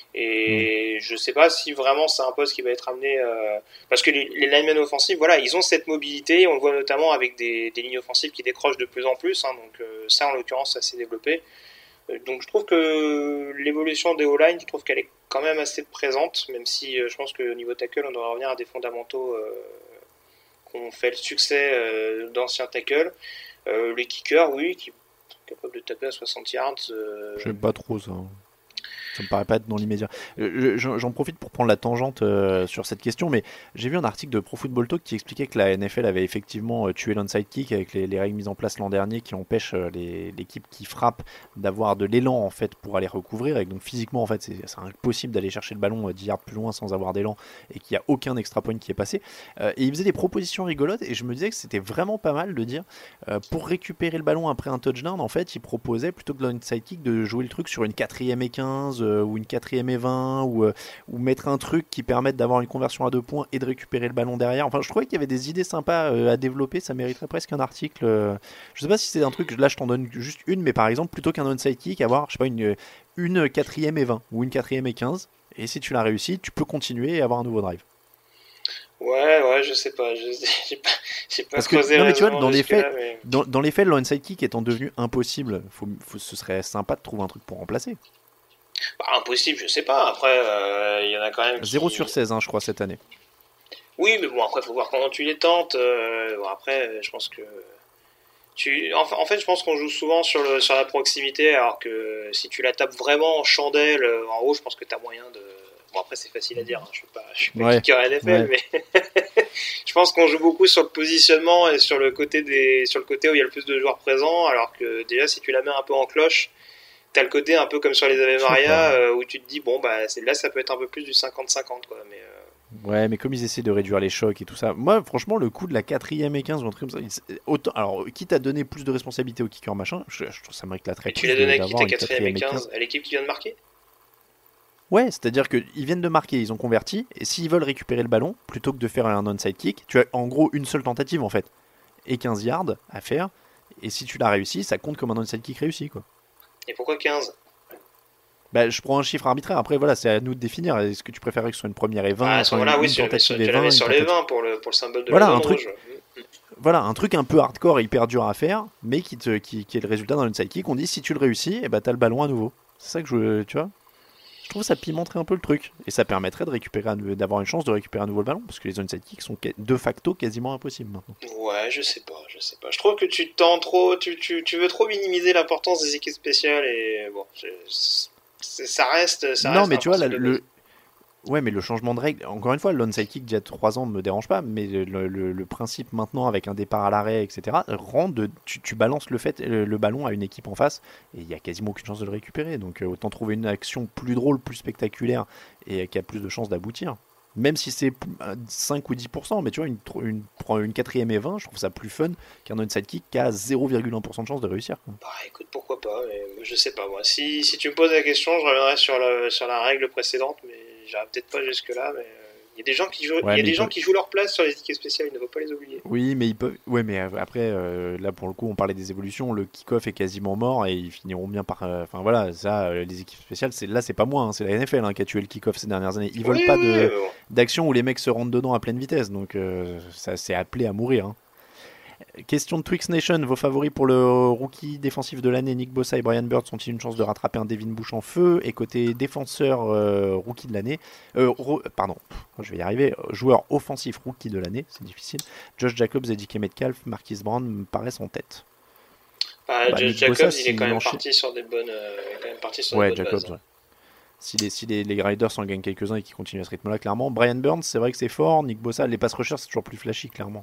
Et mmh. je sais pas si vraiment c'est un poste qui va être amené... Euh, parce que les, les linemen offensifs, voilà, ils ont cette mobilité, on le voit notamment avec des, des lignes offensives qui décrochent de plus en plus, hein, donc euh, ça en l'occurrence ça s'est développé. Euh, donc je trouve que l'évolution des O-line, je trouve qu'elle est quand même assez présente, même si euh, je pense qu'au niveau tackle, on devrait revenir à des fondamentaux... Euh, qu'on fait le succès euh, d'anciens tackles. Euh, les kickers, oui, qui sont capables de taper à soixante yards. Euh... J'aime pas trop ça. Ça me paraît pas être dans l'immédiat. Euh, j'en profite pour prendre la tangente euh, sur cette question, mais j'ai vu un article de Pro Football Talk qui expliquait que la N F L avait effectivement euh, tué l'onside kick avec les, les règles mises en place l'an dernier qui empêchent euh, les, l'équipe qui frappe d'avoir de l'élan en fait pour aller recouvrir. Et donc physiquement en fait c'est, c'est impossible d'aller chercher le ballon euh, dix yards plus loin sans avoir d'élan et qu'il n'y a aucun extra point qui est passé. Euh, et il faisait des propositions rigolotes et je me disais que c'était vraiment pas mal de dire euh, pour récupérer le ballon après un touchdown, en fait il proposait plutôt que l'onside kick de jouer le truc sur une quatrième et quinze ou une quatrième et vingt ou, euh, ou mettre un truc qui permette d'avoir une conversion à deux points et de récupérer le ballon derrière. Enfin, je trouvais qu'il y avait des idées sympas euh, à développer, ça mériterait presque un article. Euh, je sais pas si c'est un truc, là je t'en donne juste une, mais par exemple, plutôt qu'un onside kick, avoir, je sais pas, une, une quatrième et vingt ou une quatrième et quinze, et si tu l'as réussi, tu peux continuer et avoir un nouveau drive. Ouais, ouais, je sais pas, je, j'ai pas, j'ai pas Parce que, creusé non, mais tu vois, dans les faits, là, mais... dans, dans les faits, le onside kick étant devenu impossible, faut, faut, ce serait sympa de trouver un truc pour remplacer. Bah, impossible, je sais pas. Après, il euh, y en a quand même. Qui... zéro sur seize, hein, je crois, cette année. Oui, mais bon, après, il faut voir comment tu les tentes. Euh, bon, après, je pense que. Tu... En, en fait, je pense qu'on joue souvent sur, le, sur la proximité, alors que si tu la tapes vraiment en chandelle, en haut, je pense que tu as moyen de. Bon, après, c'est facile à dire, hein. Je ne suis pas, pas ouais, kicker N F L, ouais. Mais je pense qu'on joue beaucoup sur le positionnement et sur le, côté des... sur le côté où il y a le plus de joueurs présents, alors que déjà, si tu la mets un peu en cloche, t'as le côté un peu comme sur les Ave Maria euh, où tu te dis bon bah c'est, là ça peut être un peu plus du cinquante cinquante quoi, mais euh... ouais, mais comme ils essaient de réduire les chocs et tout ça, moi franchement le coup de la quatrième et quinze ou un truc comme ça, autant, alors quitte à donner plus de responsabilité au kicker machin, je, je trouve ça m'éclaterait. Et tu l'as donné à qui ta quatrième et quinze? À l'équipe qui vient de marquer? Ouais, c'est-à-dire qu'ils viennent de marquer, ils ont converti, et s'ils veulent récupérer le ballon, plutôt que de faire un onside kick, tu as en gros une seule tentative en fait, et quinze yards à faire, et si tu l'as réussi, ça compte comme un onside kick réussi quoi. Et pourquoi quinze? Bah, je prends un chiffre arbitraire. Après, voilà, c'est à nous de définir. Est-ce que tu préférais que ce soit une première et vingt? Ah, enfin, voilà, une, oui, une sur, tentative sur, et vingt, sur les tentative... vingt pour le, pour le symbole de voilà, la un zone truc, rouge. Voilà, un truc un peu hardcore et hyper dur à faire, mais qui, te, qui, qui est le résultat d'un onside kick. On dit si tu le réussis, eh ben, t'as le ballon à nouveau. C'est ça que je. Tu vois, je trouve que ça pimenterait un peu le truc. Et ça permettrait de récupérer, d'avoir une chance de récupérer à nouveau le ballon, parce que les onside kicks sont de facto quasiment impossibles maintenant. Ouais, je sais pas, je sais pas. Je trouve que tu tends trop, tu, tu, tu veux trop minimiser l'importance des équipes spéciales et bon, je, ça reste. Ça non, reste mais tu vois, la, le. Ouais, mais le changement de règle, encore une fois, l'onside kick d'il y a trois ans ne me dérange pas, mais le, le, le principe maintenant avec un départ à l'arrêt, et cetera, rend de, tu, tu balances le, fait, le, le ballon à une équipe en face et il n'y a quasiment aucune chance de le récupérer. Donc autant trouver une action plus drôle, plus spectaculaire et qui a plus de chances d'aboutir. Même si c'est cinq ou dix pour cent, mais tu vois, une, une, une quatrième et vingt, je trouve ça plus fun qu'un onside kick qui a zéro virgule un pour cent de chance de réussir. Bah écoute, pourquoi pas, mais je sais pas moi. Si, si tu me poses la question, je reviendrai sur la, sur la règle précédente, mais j'irai peut-être pas jusque là, mais Il y a des gens qui jouent, Ouais, il y a mais des ils gens peuvent- qui jouent leur place sur les équipes spéciales. Il ne faut pas les oublier. Oui, mais ils peuvent. Ouais, mais euh, après, euh, là pour le coup, on parlait des évolutions. Le kick-off est quasiment mort et ils finiront bien par. euh, Enfin voilà, ça, euh, les équipes spéciales, c'est là, c'est pas moi, hein, c'est la N F L hein, qui a tué le kick-off ces dernières années. Ils veulent Oui, pas oui, de mais bon. d'action où les mecs se rentrent dedans à pleine vitesse, donc euh, ça c'est appelé à mourir. hein. Question de Twix Nation, vos favoris pour le rookie défensif de l'année, Nick Bosa et Brian Bird, sont-ils une chance de rattraper un Devin Bush en feu? Et côté défenseur euh, rookie de l'année, euh, ro- pardon, pff, je vais y arriver, joueur offensif rookie de l'année, c'est difficile, Josh Jacobs et D K Metcalf, Marquise Brown me paraissent en tête. Bah, Bah, Josh Nick Jacobs, Bosa, il est s'il quand même enchaîne- parti sur des bonnes, euh, il est quand même parti sur Ouais, des bonnes Jacobs, bases. ouais. Si les, si les, les Riders en gagnent quelques-uns et qu'ils continuent à ce rythme-là, clairement. Brian Burns, c'est vrai que c'est fort. Nick Bosa, les pass rushers, c'est toujours plus flashy, clairement.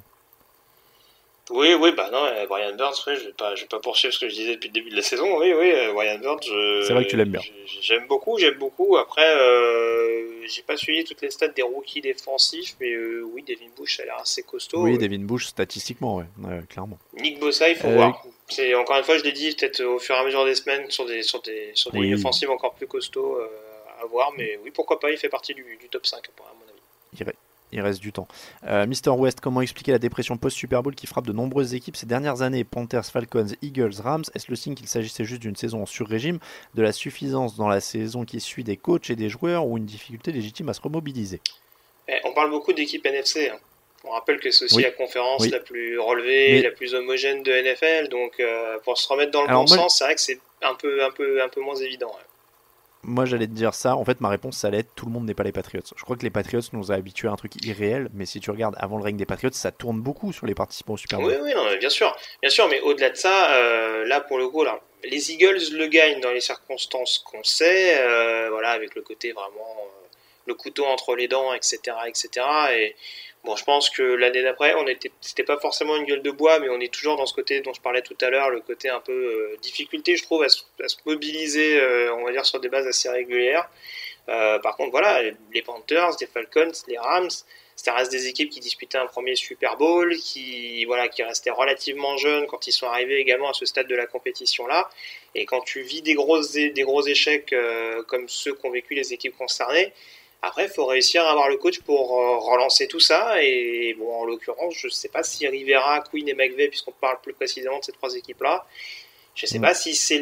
Oui, oui, bah non, euh, Brian Burns, oui, je vais pas, je vais pas poursuivre ce que je disais depuis le début de la saison. Oui, oui, euh, Brian Burns, je- C'est vrai que tu l'aimes bien. je- j'aime beaucoup, j'aime beaucoup. Après, euh, j'ai pas suivi toutes les stats des rookies défensifs, mais euh, oui, Devin Bush a l'air assez costaud. Oui, Euh, Devin Bush, statistiquement, ouais, ouais, clairement. Nick Bosa, il faut Euh, voir. C'est encore une fois, je l'ai dit, peut-être au fur et à mesure des semaines sur des sur des sur des Oui. offensives encore plus costauds euh, à voir, mais oui, pourquoi pas, il fait partie du, du top cinq à mon avis. Il, re- il reste du temps. Euh, Mister West, comment expliquer la dépression post-Super Bowl qui frappe de nombreuses équipes ces dernières années? Panthers, Falcons, Eagles, Rams. Est-ce le signe qu'il s'agissait juste d'une saison en sur-régime, de la suffisance dans la saison qui suit des coachs et des joueurs, ou une difficulté légitime à se remobiliser? Eh, on parle beaucoup d'équipes N F C. Hein. On rappelle que c'est aussi Oui. la conférence Oui. la plus relevée, Mais- la plus homogène de N F L. Donc, euh, pour se remettre dans le Alors, bon moi- sens, c'est vrai que c'est un peu, un peu, un peu moins évident. Ouais. Moi, j'allais te dire ça. En fait, ma réponse, ça allait être tout le monde n'est pas les Patriots. Je crois que les Patriots nous a habitués à un truc irréel, mais si tu regardes avant le règne des Patriots, ça tourne beaucoup sur les participants au Super Bowl. Oui, oui, non, mais bien sûr, bien sûr, mais au-delà de ça, euh, là pour le coup, alors, les Eagles le gagnent dans les circonstances qu'on sait, euh, voilà, avec le côté vraiment euh, le couteau entre les dents, et cetera, et cetera. Et bon, je pense que l'année d'après, on était, c'était pas forcément une gueule de bois, mais on est toujours dans ce côté dont je parlais tout à l'heure, le côté un peu euh, difficulté, je trouve, à se, à se mobiliser, euh, on va dire, sur des bases assez régulières. Euh, par contre, voilà, les Panthers, les Falcons, les Rams, ça reste des équipes qui disputaient un premier Super Bowl, qui, voilà, qui restaient relativement jeunes quand ils sont arrivés également à ce stade de la compétition-là. Et quand tu vis des, grosses, des gros échecs euh, comme ceux qu'ont vécu les équipes concernées, après, il faut réussir à avoir le coach pour euh, relancer tout ça. Et bon, en l'occurrence, je ne sais pas si Rivera, Quinn et McVay, puisqu'on parle plus précisément de ces trois équipes-là, je ne sais Mm. pas si c'est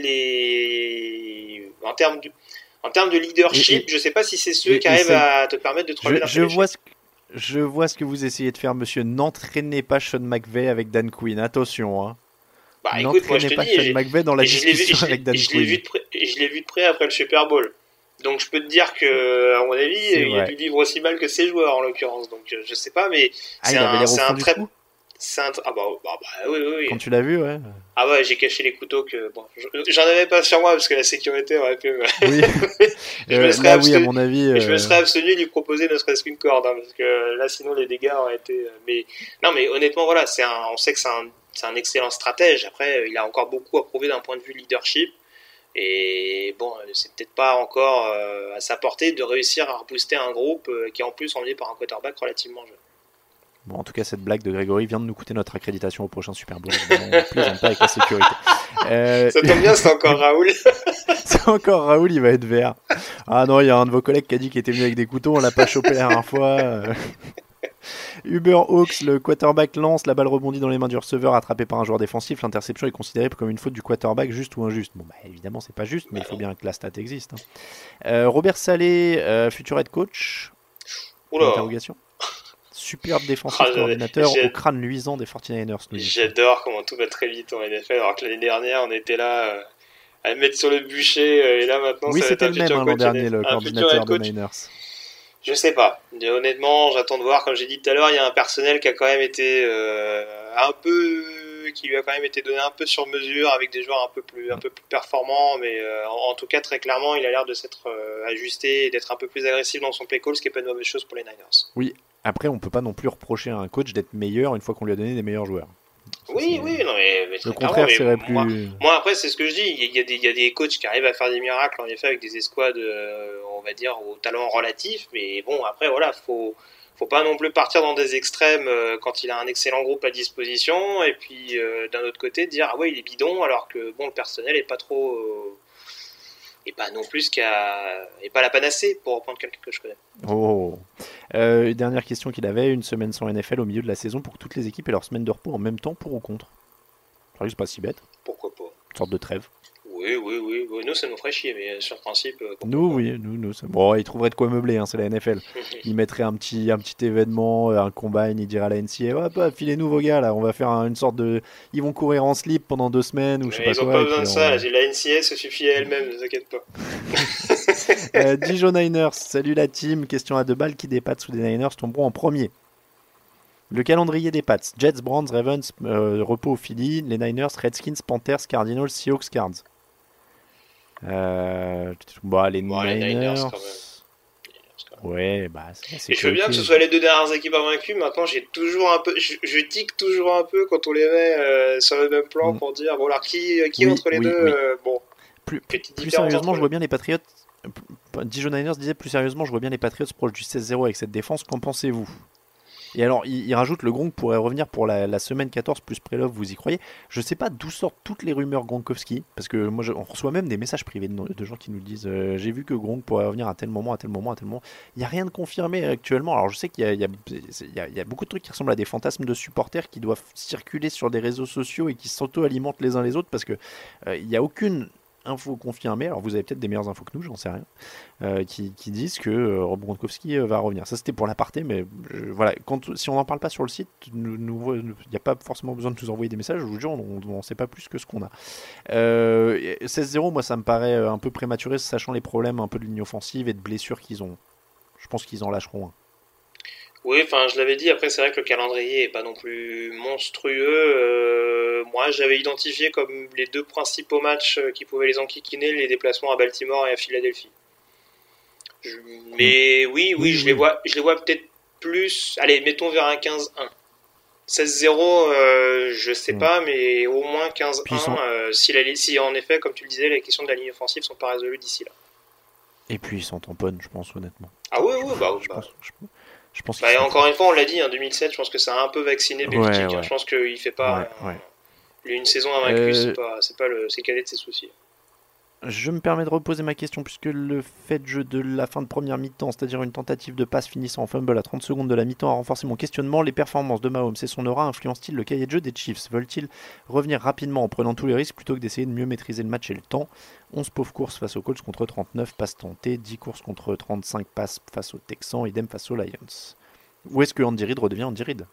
les... En termes de, en termes de leadership, Et- et- je ne sais pas si c'est ceux et- qui et arrivent c'est- à te permettre de te relever Je, d'un je tel vois échec. ce que, je vois ce que vous essayez de faire, monsieur. N'entraînez pas Sean McVay avec Dan Quinn. Attention, hein. Bah écoute, moi je N'entraînez te pas dis, Sean j'ai- McVay dans la et je l'ai vu- discussion je l'ai- avec Dan et je l'ai vu Quinn. de près- et je l'ai vu de près après le Super Bowl. Donc je peux te dire que, à mon avis, C'est il a vrai. dû vivre aussi mal que ses joueurs en l'occurrence. Donc euh, je sais pas, mais Ah, c'est il avait un, l'air au c'est fond un du très, trou c'est un, ah bah, bah, bah, oui, oui, oui. quand tu l'as vu, ouais. Ah ouais, j'ai caché les couteaux que bon, je- j'en avais pas sur moi parce que la sécurité aurait pu. me- Oui. je me Euh, serais là, oui, à abstenu- mon avis. je me euh, serais abstenu de lui proposer ne serait-ce qu'une corde, hein, parce que là, sinon les dégâts auraient été. euh, Mais non, mais honnêtement, voilà, c'est un, on sait que c'est un, c'est un excellent stratège. Après, euh, il a encore beaucoup à prouver d'un point de vue leadership. Et bon, euh, c'est peut-être pas encore euh, à sa portée de réussir à rebooster un groupe euh, qui est en plus emmené par un quarterback relativement jeune. Bon, en tout cas, cette blague de Grégory vient de nous coûter notre accréditation au prochain Super Bowl. Évidemment, on ne plaisante pas avec la sécurité. Euh, Ça tombe bien, c'est encore Raoul. C'est encore Raoul, il va être vert. Ah non, il y a un de vos collègues qui a dit qu'il était venu avec des couteaux, on l'a pas chopé la dernière fois. Euh, Uber Hawks, le quarterback lance, la balle rebondit dans les mains du receveur, attrapé par un joueur défensif. L'interception est considérée comme une faute du quarterback, juste ou injuste. Bon, bah évidemment, c'est pas juste, mais il faut bien que la stat existe. hein. Euh, Robert Salé, euh, futur head coach. Oula. Interrogation. Superbe défensif Ah, coordinateur j'ai- au crâne luisant des forty-niners. nous dit. J'adore comment tout va très vite en N F L, alors que l'année dernière, on était là euh, à le mettre sur le bûcher, euh, et là maintenant, Oui, ça va être c'était un le même futur hein, l'an coach dernier, N F L, le un coordinateur futur head de coach. Niners. Je sais pas. Et honnêtement, j'attends de voir. Comme j'ai dit tout à l'heure, il y a un personnel qui a quand même été euh, un peu, qui lui a quand même été donné un peu sur mesure, avec des joueurs un peu plus, un peu plus performants. Mais euh, en, en tout cas, très clairement, il a l'air de s'être euh, ajusté et d'être un peu plus agressif dans son play call, ce qui est pas une mauvaise chose pour les Niners. Oui, après, on peut pas non plus reprocher à un coach d'être meilleur une fois qu'on lui a donné des meilleurs joueurs. Oui, oui, non, mais, mais très Le contraire clairement, serait mais plus. Moi, moi, après, c'est ce que je dis. Il y, a des, il y a des coachs qui arrivent à faire des miracles, en effet, avec des escouades, euh, on va dire, au talent relatif. Mais bon, après, voilà, faut, faut pas non plus partir dans des extrêmes euh, quand il a un excellent groupe à disposition. Et puis, euh, d'un autre côté, dire, ah ouais, il est bidon, alors que bon, le personnel est pas trop. Euh, et pas non plus qu'à. Et pas la panacée, pour reprendre quelqu'un que je connais. Oh. Euh, dernière question qu'il avait, une semaine sans N F L au milieu de la saison pour que toutes les équipes aient leur semaine de repos en même temps, pour ou contre? Je crois que c'est pas si bête. Pourquoi pas? Une sorte de trêve. Oui, oui, oui, oui. Nous, ça nous ferait chier, mais sur le principe... Euh, nous, oui, nous, nous. Ça... Bon, ils trouveraient de quoi meubler, hein, c'est la N F L. Ils mettraient un petit, un petit événement, un combine, ils diraient à la N C A A, hop, hop, filez-nous vos gars, là, on va faire un, une sorte de... Ils vont courir en slip pendant deux semaines, ou je sais mais pas ils quoi. Ils ont pas besoin de ça, on... la N C A A se suffit à elle-même, ne t'inquiète pas. euh, Dijon Niners, salut la team, question à deux balles, qui des Pats ou des Niners tomberont en premier? Le calendrier des Pats, Jets, Browns, Ravens, euh, repos au Philly, les Niners, Redskins, Panthers, Cardinals, Seahawks, Cards. Euh, bah, les, bon, Niners... les Niners quand même. Ouais, bah c'est, c'est et je veux bien que ce soit les deux dernières équipes invaincues. Maintenant, j'ai toujours un peu, je, je tique toujours un peu quand on les met euh, sur le même plan mm. pour dire bon, alors qui, qui oui, entre les oui, deux oui. Euh, bon. Plus, plus, plus sérieusement, je vois bien les Patriots. Dijon Niners disait plus sérieusement, je vois bien les Patriots proches du seize zéro avec cette défense. Qu'en pensez-vous? Et alors, il, il rajoute le Gronk pourrait revenir pour la, la semaine quatorze plus Prelove, vous y croyez? Je sais pas d'où sortent toutes les rumeurs Gronkowski, parce que moi, je, on reçoit même des messages privés de, de gens qui nous disent euh, j'ai vu que Gronk pourrait revenir à tel moment, à tel moment, à tel moment. Il n'y a rien de confirmé actuellement. Alors, je sais qu'il y a, il y, a, il y, a, il y a beaucoup de trucs qui ressemblent à des fantasmes de supporters qui doivent circuler sur des réseaux sociaux et qui s'auto-alimentent les uns les autres, parce que euh, il n'y a aucune infos confirmées, alors vous avez peut-être des meilleures infos que nous, j'en sais rien, euh, qui, qui disent que euh, Rob Gronkowski euh, va revenir. Ça c'était pour l'aparté, mais je, voilà, quand, si on n'en parle pas sur le site, il n'y a pas forcément besoin de nous envoyer des messages, je vous jure, on n'en sait pas plus que ce qu'on a. Euh, seize zéro, moi ça me paraît un peu prématuré, sachant les problèmes un peu de ligne offensive et de blessures qu'ils ont. Je pense qu'ils en lâcheront un. Oui, enfin, je l'avais dit, après, c'est vrai que le calendrier est pas non plus monstrueux. Euh, moi, j'avais identifié comme les deux principaux matchs qui pouvaient les enquiquiner, les déplacements à Baltimore et à Philadelphie. Je... Mais oui, oui, oui, je oui. les vois, je les vois peut-être plus... Allez, mettons vers un quinze un. seize zéro, euh, je sais mmh. pas, mais au moins quinze un, sont... euh, si, la, si en effet, comme tu le disais, les questions de la ligne offensive sont pas résolues d'ici là. Et puis ils sont tamponnent, je pense, honnêtement. Ah oui, oui, bah... Je bah... pense, je... Je pense bah, encore une fois, on l'a dit, en hein, deux mille sept, je pense que ça a un peu vacciné Belichick. Ouais, ouais. hein, je pense qu'il fait pas ouais, ouais. Euh, une saison invaincue, euh... c'est pas, c'est pas le, c'est cadet de ses soucis. Je me permets de reposer ma question puisque le fait de jeu de la fin de première mi-temps, c'est-à-dire une tentative de passe finissant en fumble à trente secondes de la mi-temps, a renforcé mon questionnement. Les performances de Mahomes et son aura influencent-ils le cahier de jeu des Chiefs? Veulent-ils revenir rapidement en prenant tous les risques plutôt que d'essayer de mieux maîtriser le match et le temps? onze pauvres courses face aux Colts contre trente-neuf passes tentées, dix courses contre trente-cinq passes face aux Texans, idem face aux Lions. Où est-ce que Andy Reid redevient Andy Reid?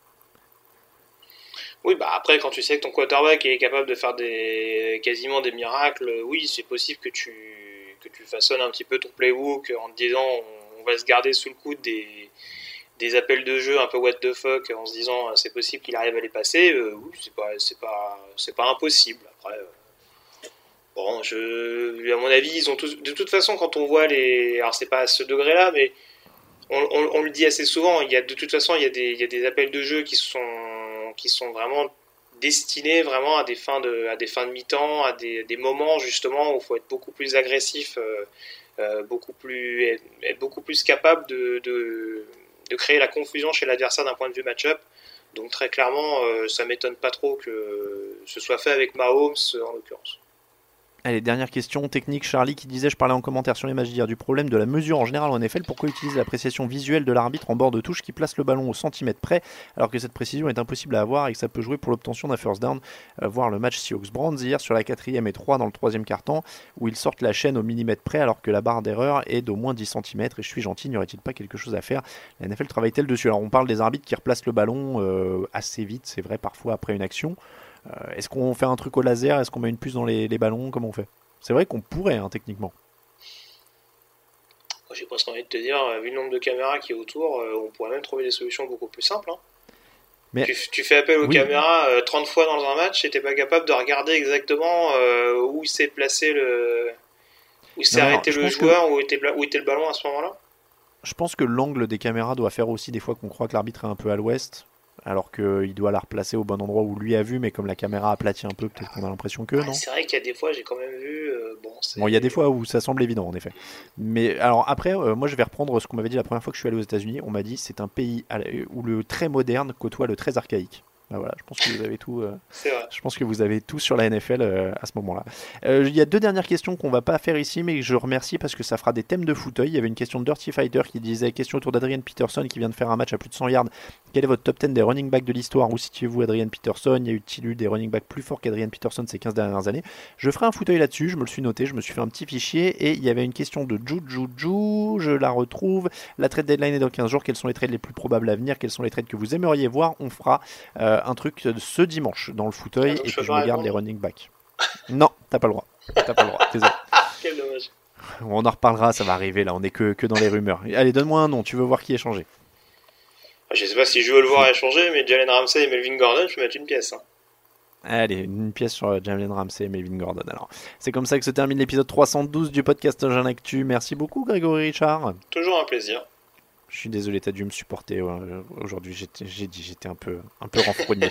Oui, bah après, quand tu sais que ton quarterback est capable de faire des quasiment des miracles, oui, c'est possible que tu, que tu façonnes un petit peu ton playbook en te disant on va se garder sous le coude des, des appels de jeu un peu what the fuck, en se disant c'est possible qu'il arrive à les passer. Euh, oui, c'est pas, c'est pas, c'est pas impossible. Après, euh, bon, je, à mon avis, ils ont tous, de toute façon, quand on voit les, alors c'est pas à ce degré-là, mais on, on, on le dit assez souvent, il y a de toute façon, il y a des, il y a des appels de jeu qui sont qui sont vraiment destinés vraiment à des fins de, à des fins de mi-temps, à des, des moments justement où il faut être beaucoup plus agressif, euh, euh, beaucoup plus, être, être beaucoup plus capable de, de, de créer la confusion chez l'adversaire d'un point de vue match-up. Donc très clairement, euh, ça m'étonne pas trop que ce soit fait avec Mahomes en l'occurrence. Allez, dernière question technique, Charlie qui disait, je parlais en commentaire sur les matchs d'hier, du problème de la mesure en général en N F L, pourquoi utiliser l'appréciation visuelle de l'arbitre en bord de touche qui place le ballon au centimètre près, alors que cette précision est impossible à avoir et que ça peut jouer pour l'obtention d'un first down. euh, Voir le match Seahawks-Browns hier sur la quatrième et trois dans le troisième quart-temps, où ils sortent la chaîne au millimètre près alors que la barre d'erreur est d'au moins dix centimètres, et je suis gentil, n'y aurait-il pas quelque chose à faire? La N F L travaille-t-elle dessus? Alors on parle des arbitres qui replacent le ballon euh, assez vite, c'est vrai, parfois après une action. euh, Est-ce qu'on fait un truc au laser? Est-ce qu'on met une puce dans les, les ballons? Comment on fait? C'est vrai qu'on pourrait, hein, techniquement. J'ai presque envie de te dire, vu le nombre de caméras qui est autour, euh, on pourrait même trouver des solutions beaucoup plus simples. Hein. Mais... Tu, tu fais appel aux oui. caméras euh, trente fois dans un match et t'es pas capable de regarder exactement euh, où s'est placé le... où s'est non, arrêté non, le joueur, que... où, était, où était le ballon à ce moment-là. Je pense que l'angle des caméras doit faire aussi des fois qu'on croit que l'arbitre est un peu à l'ouest, alors qu'il doit la replacer au bon endroit où lui a vu, mais comme la caméra aplatit un peu, peut-être qu'on a l'impression que, ah, non? C'est vrai qu'il y a des fois, j'ai quand même vu... Euh, bon, c'est... bon, il y a des fois où ça semble évident, en effet. Mais alors après, euh, moi je vais reprendre ce qu'on m'avait dit la première fois que je suis allé aux États-Unis. On m'a dit c'est un pays où le très moderne côtoie le très archaïque. Bah voilà, je pense que vous avez tout. Euh, C'est vrai. Je pense que vous avez tout sur la N F L euh, à ce moment-là. Euh, Il y a deux dernières questions qu'on va pas faire ici, mais que je remercie parce que ça fera des thèmes de fauteuil. Il y avait une question de Dirty Fighter qui disait question autour d'Adrian Peterson qui vient de faire un match à plus de cent yards. Quel est votre top dix des running backs de l'histoire? Où situez-vous Adrian Peterson? Y a-t-il eu des running backs plus forts qu'Adrian Peterson ces quinze dernières années? Je ferai un fauteuil là-dessus. Je me le suis noté. Je me suis fait un petit fichier et il y avait une question de Jujuju. Je la retrouve. La trade deadline est dans quinze jours. Quels sont les trades les plus probables à venir? Quels sont les trades que vous aimeriez voir? On fera euh, un truc ce dimanche dans le fauteuil et puis je me garde les running backs. Non, t'as pas le droit. T'as pas le droit. Désolé. Quel dommage. On en reparlera, ça va arriver là. On est que, que dans les rumeurs. Allez, donne-moi un nom. Tu veux voir qui est changé? Je sais pas si je veux le voir échanger, mais Jalen Ramsey et Melvin Gordon, je peux mettre une pièce. Hein. Allez, une pièce sur Jalen Ramsey et Melvin Gordon. Alors, c'est comme ça que se termine l'épisode trois cent douze du podcast Jeune Actu. Merci beaucoup, Grégory Richard. Toujours un plaisir. Je suis désolé, t'as dû me supporter aujourd'hui. J'étais, j'ai dit, j'étais un peu, un peu renfrogné.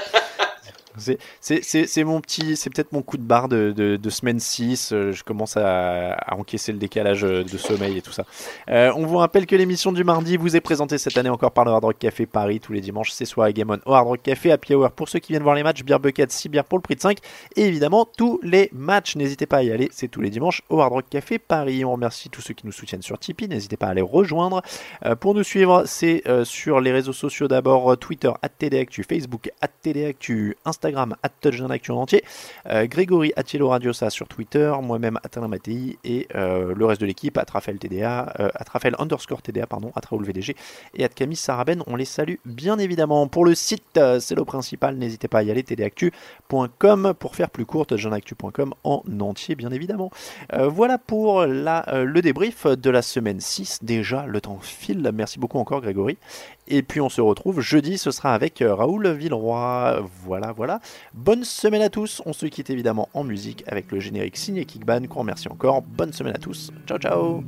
C'est, c'est, c'est, c'est mon petit, c'est peut-être mon coup de barre de, de, de semaine six. Euh, je commence à, à encaisser le décalage de sommeil et tout ça. Euh, on vous rappelle que l'émission du mardi vous est présentée cette année encore par le Hard Rock Café Paris. Tous les dimanches, c'est soirée Game On au Hard Rock Café, Happy Hour pour ceux qui viennent voir les matchs, Beer Bucket, six bières pour le prix de cinq. Et évidemment, tous les matchs. N'hésitez pas à y aller. C'est tous les dimanches au Hard Rock Café Paris. On remercie tous ceux qui nous soutiennent sur Tipeee. N'hésitez pas à les rejoindre. Euh, pour nous suivre, c'est euh, sur les réseaux sociaux d'abord Twitter, arobase T D Actu, Facebook, arobase T D Actu, Instagram, arobase Touchdown Actu en entier, euh, Grégory Atielo Radiosa sur Twitter, moi-même Atalain Mattei et euh, le reste de l'équipe at Raphaël T D A, euh, at Raphaël underscore T D A, pardon, at Raoul V D G et at Camille Saraben. On les salue bien évidemment. Pour le site, euh, c'est le principal, n'hésitez pas à y aller, t d actu point com pour faire plus court, touchdown actu point com en entier bien évidemment. Euh, voilà pour la, euh, le débrief de la semaine six. Déjà, le temps file. Merci beaucoup encore Grégory. Et puis on se retrouve jeudi, ce sera avec Raoul Villeroy. Voilà, voilà. Bonne semaine à tous. On se quitte évidemment en musique avec le générique signé Kickban, qu'on remercie encore. Bonne semaine à tous. Ciao, ciao.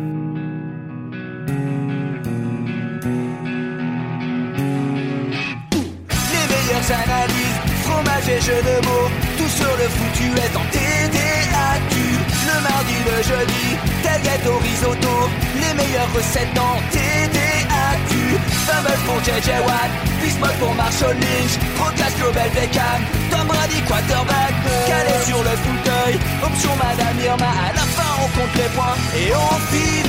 Les meilleures analyses, fromage et jeux de mots, tout sur le foutu est en T D Actu. Le mardi, le jeudi, tel gâteau risotto, les meilleures recettes dans T D Actu. Fumble pour J J Watt, Bismuth pour Marshall Lynch, Proclass Global Beckham, Tom Brady quarterback, calé sur le fauteuil, option Madame Irma, à la fin on compte les points et on finit.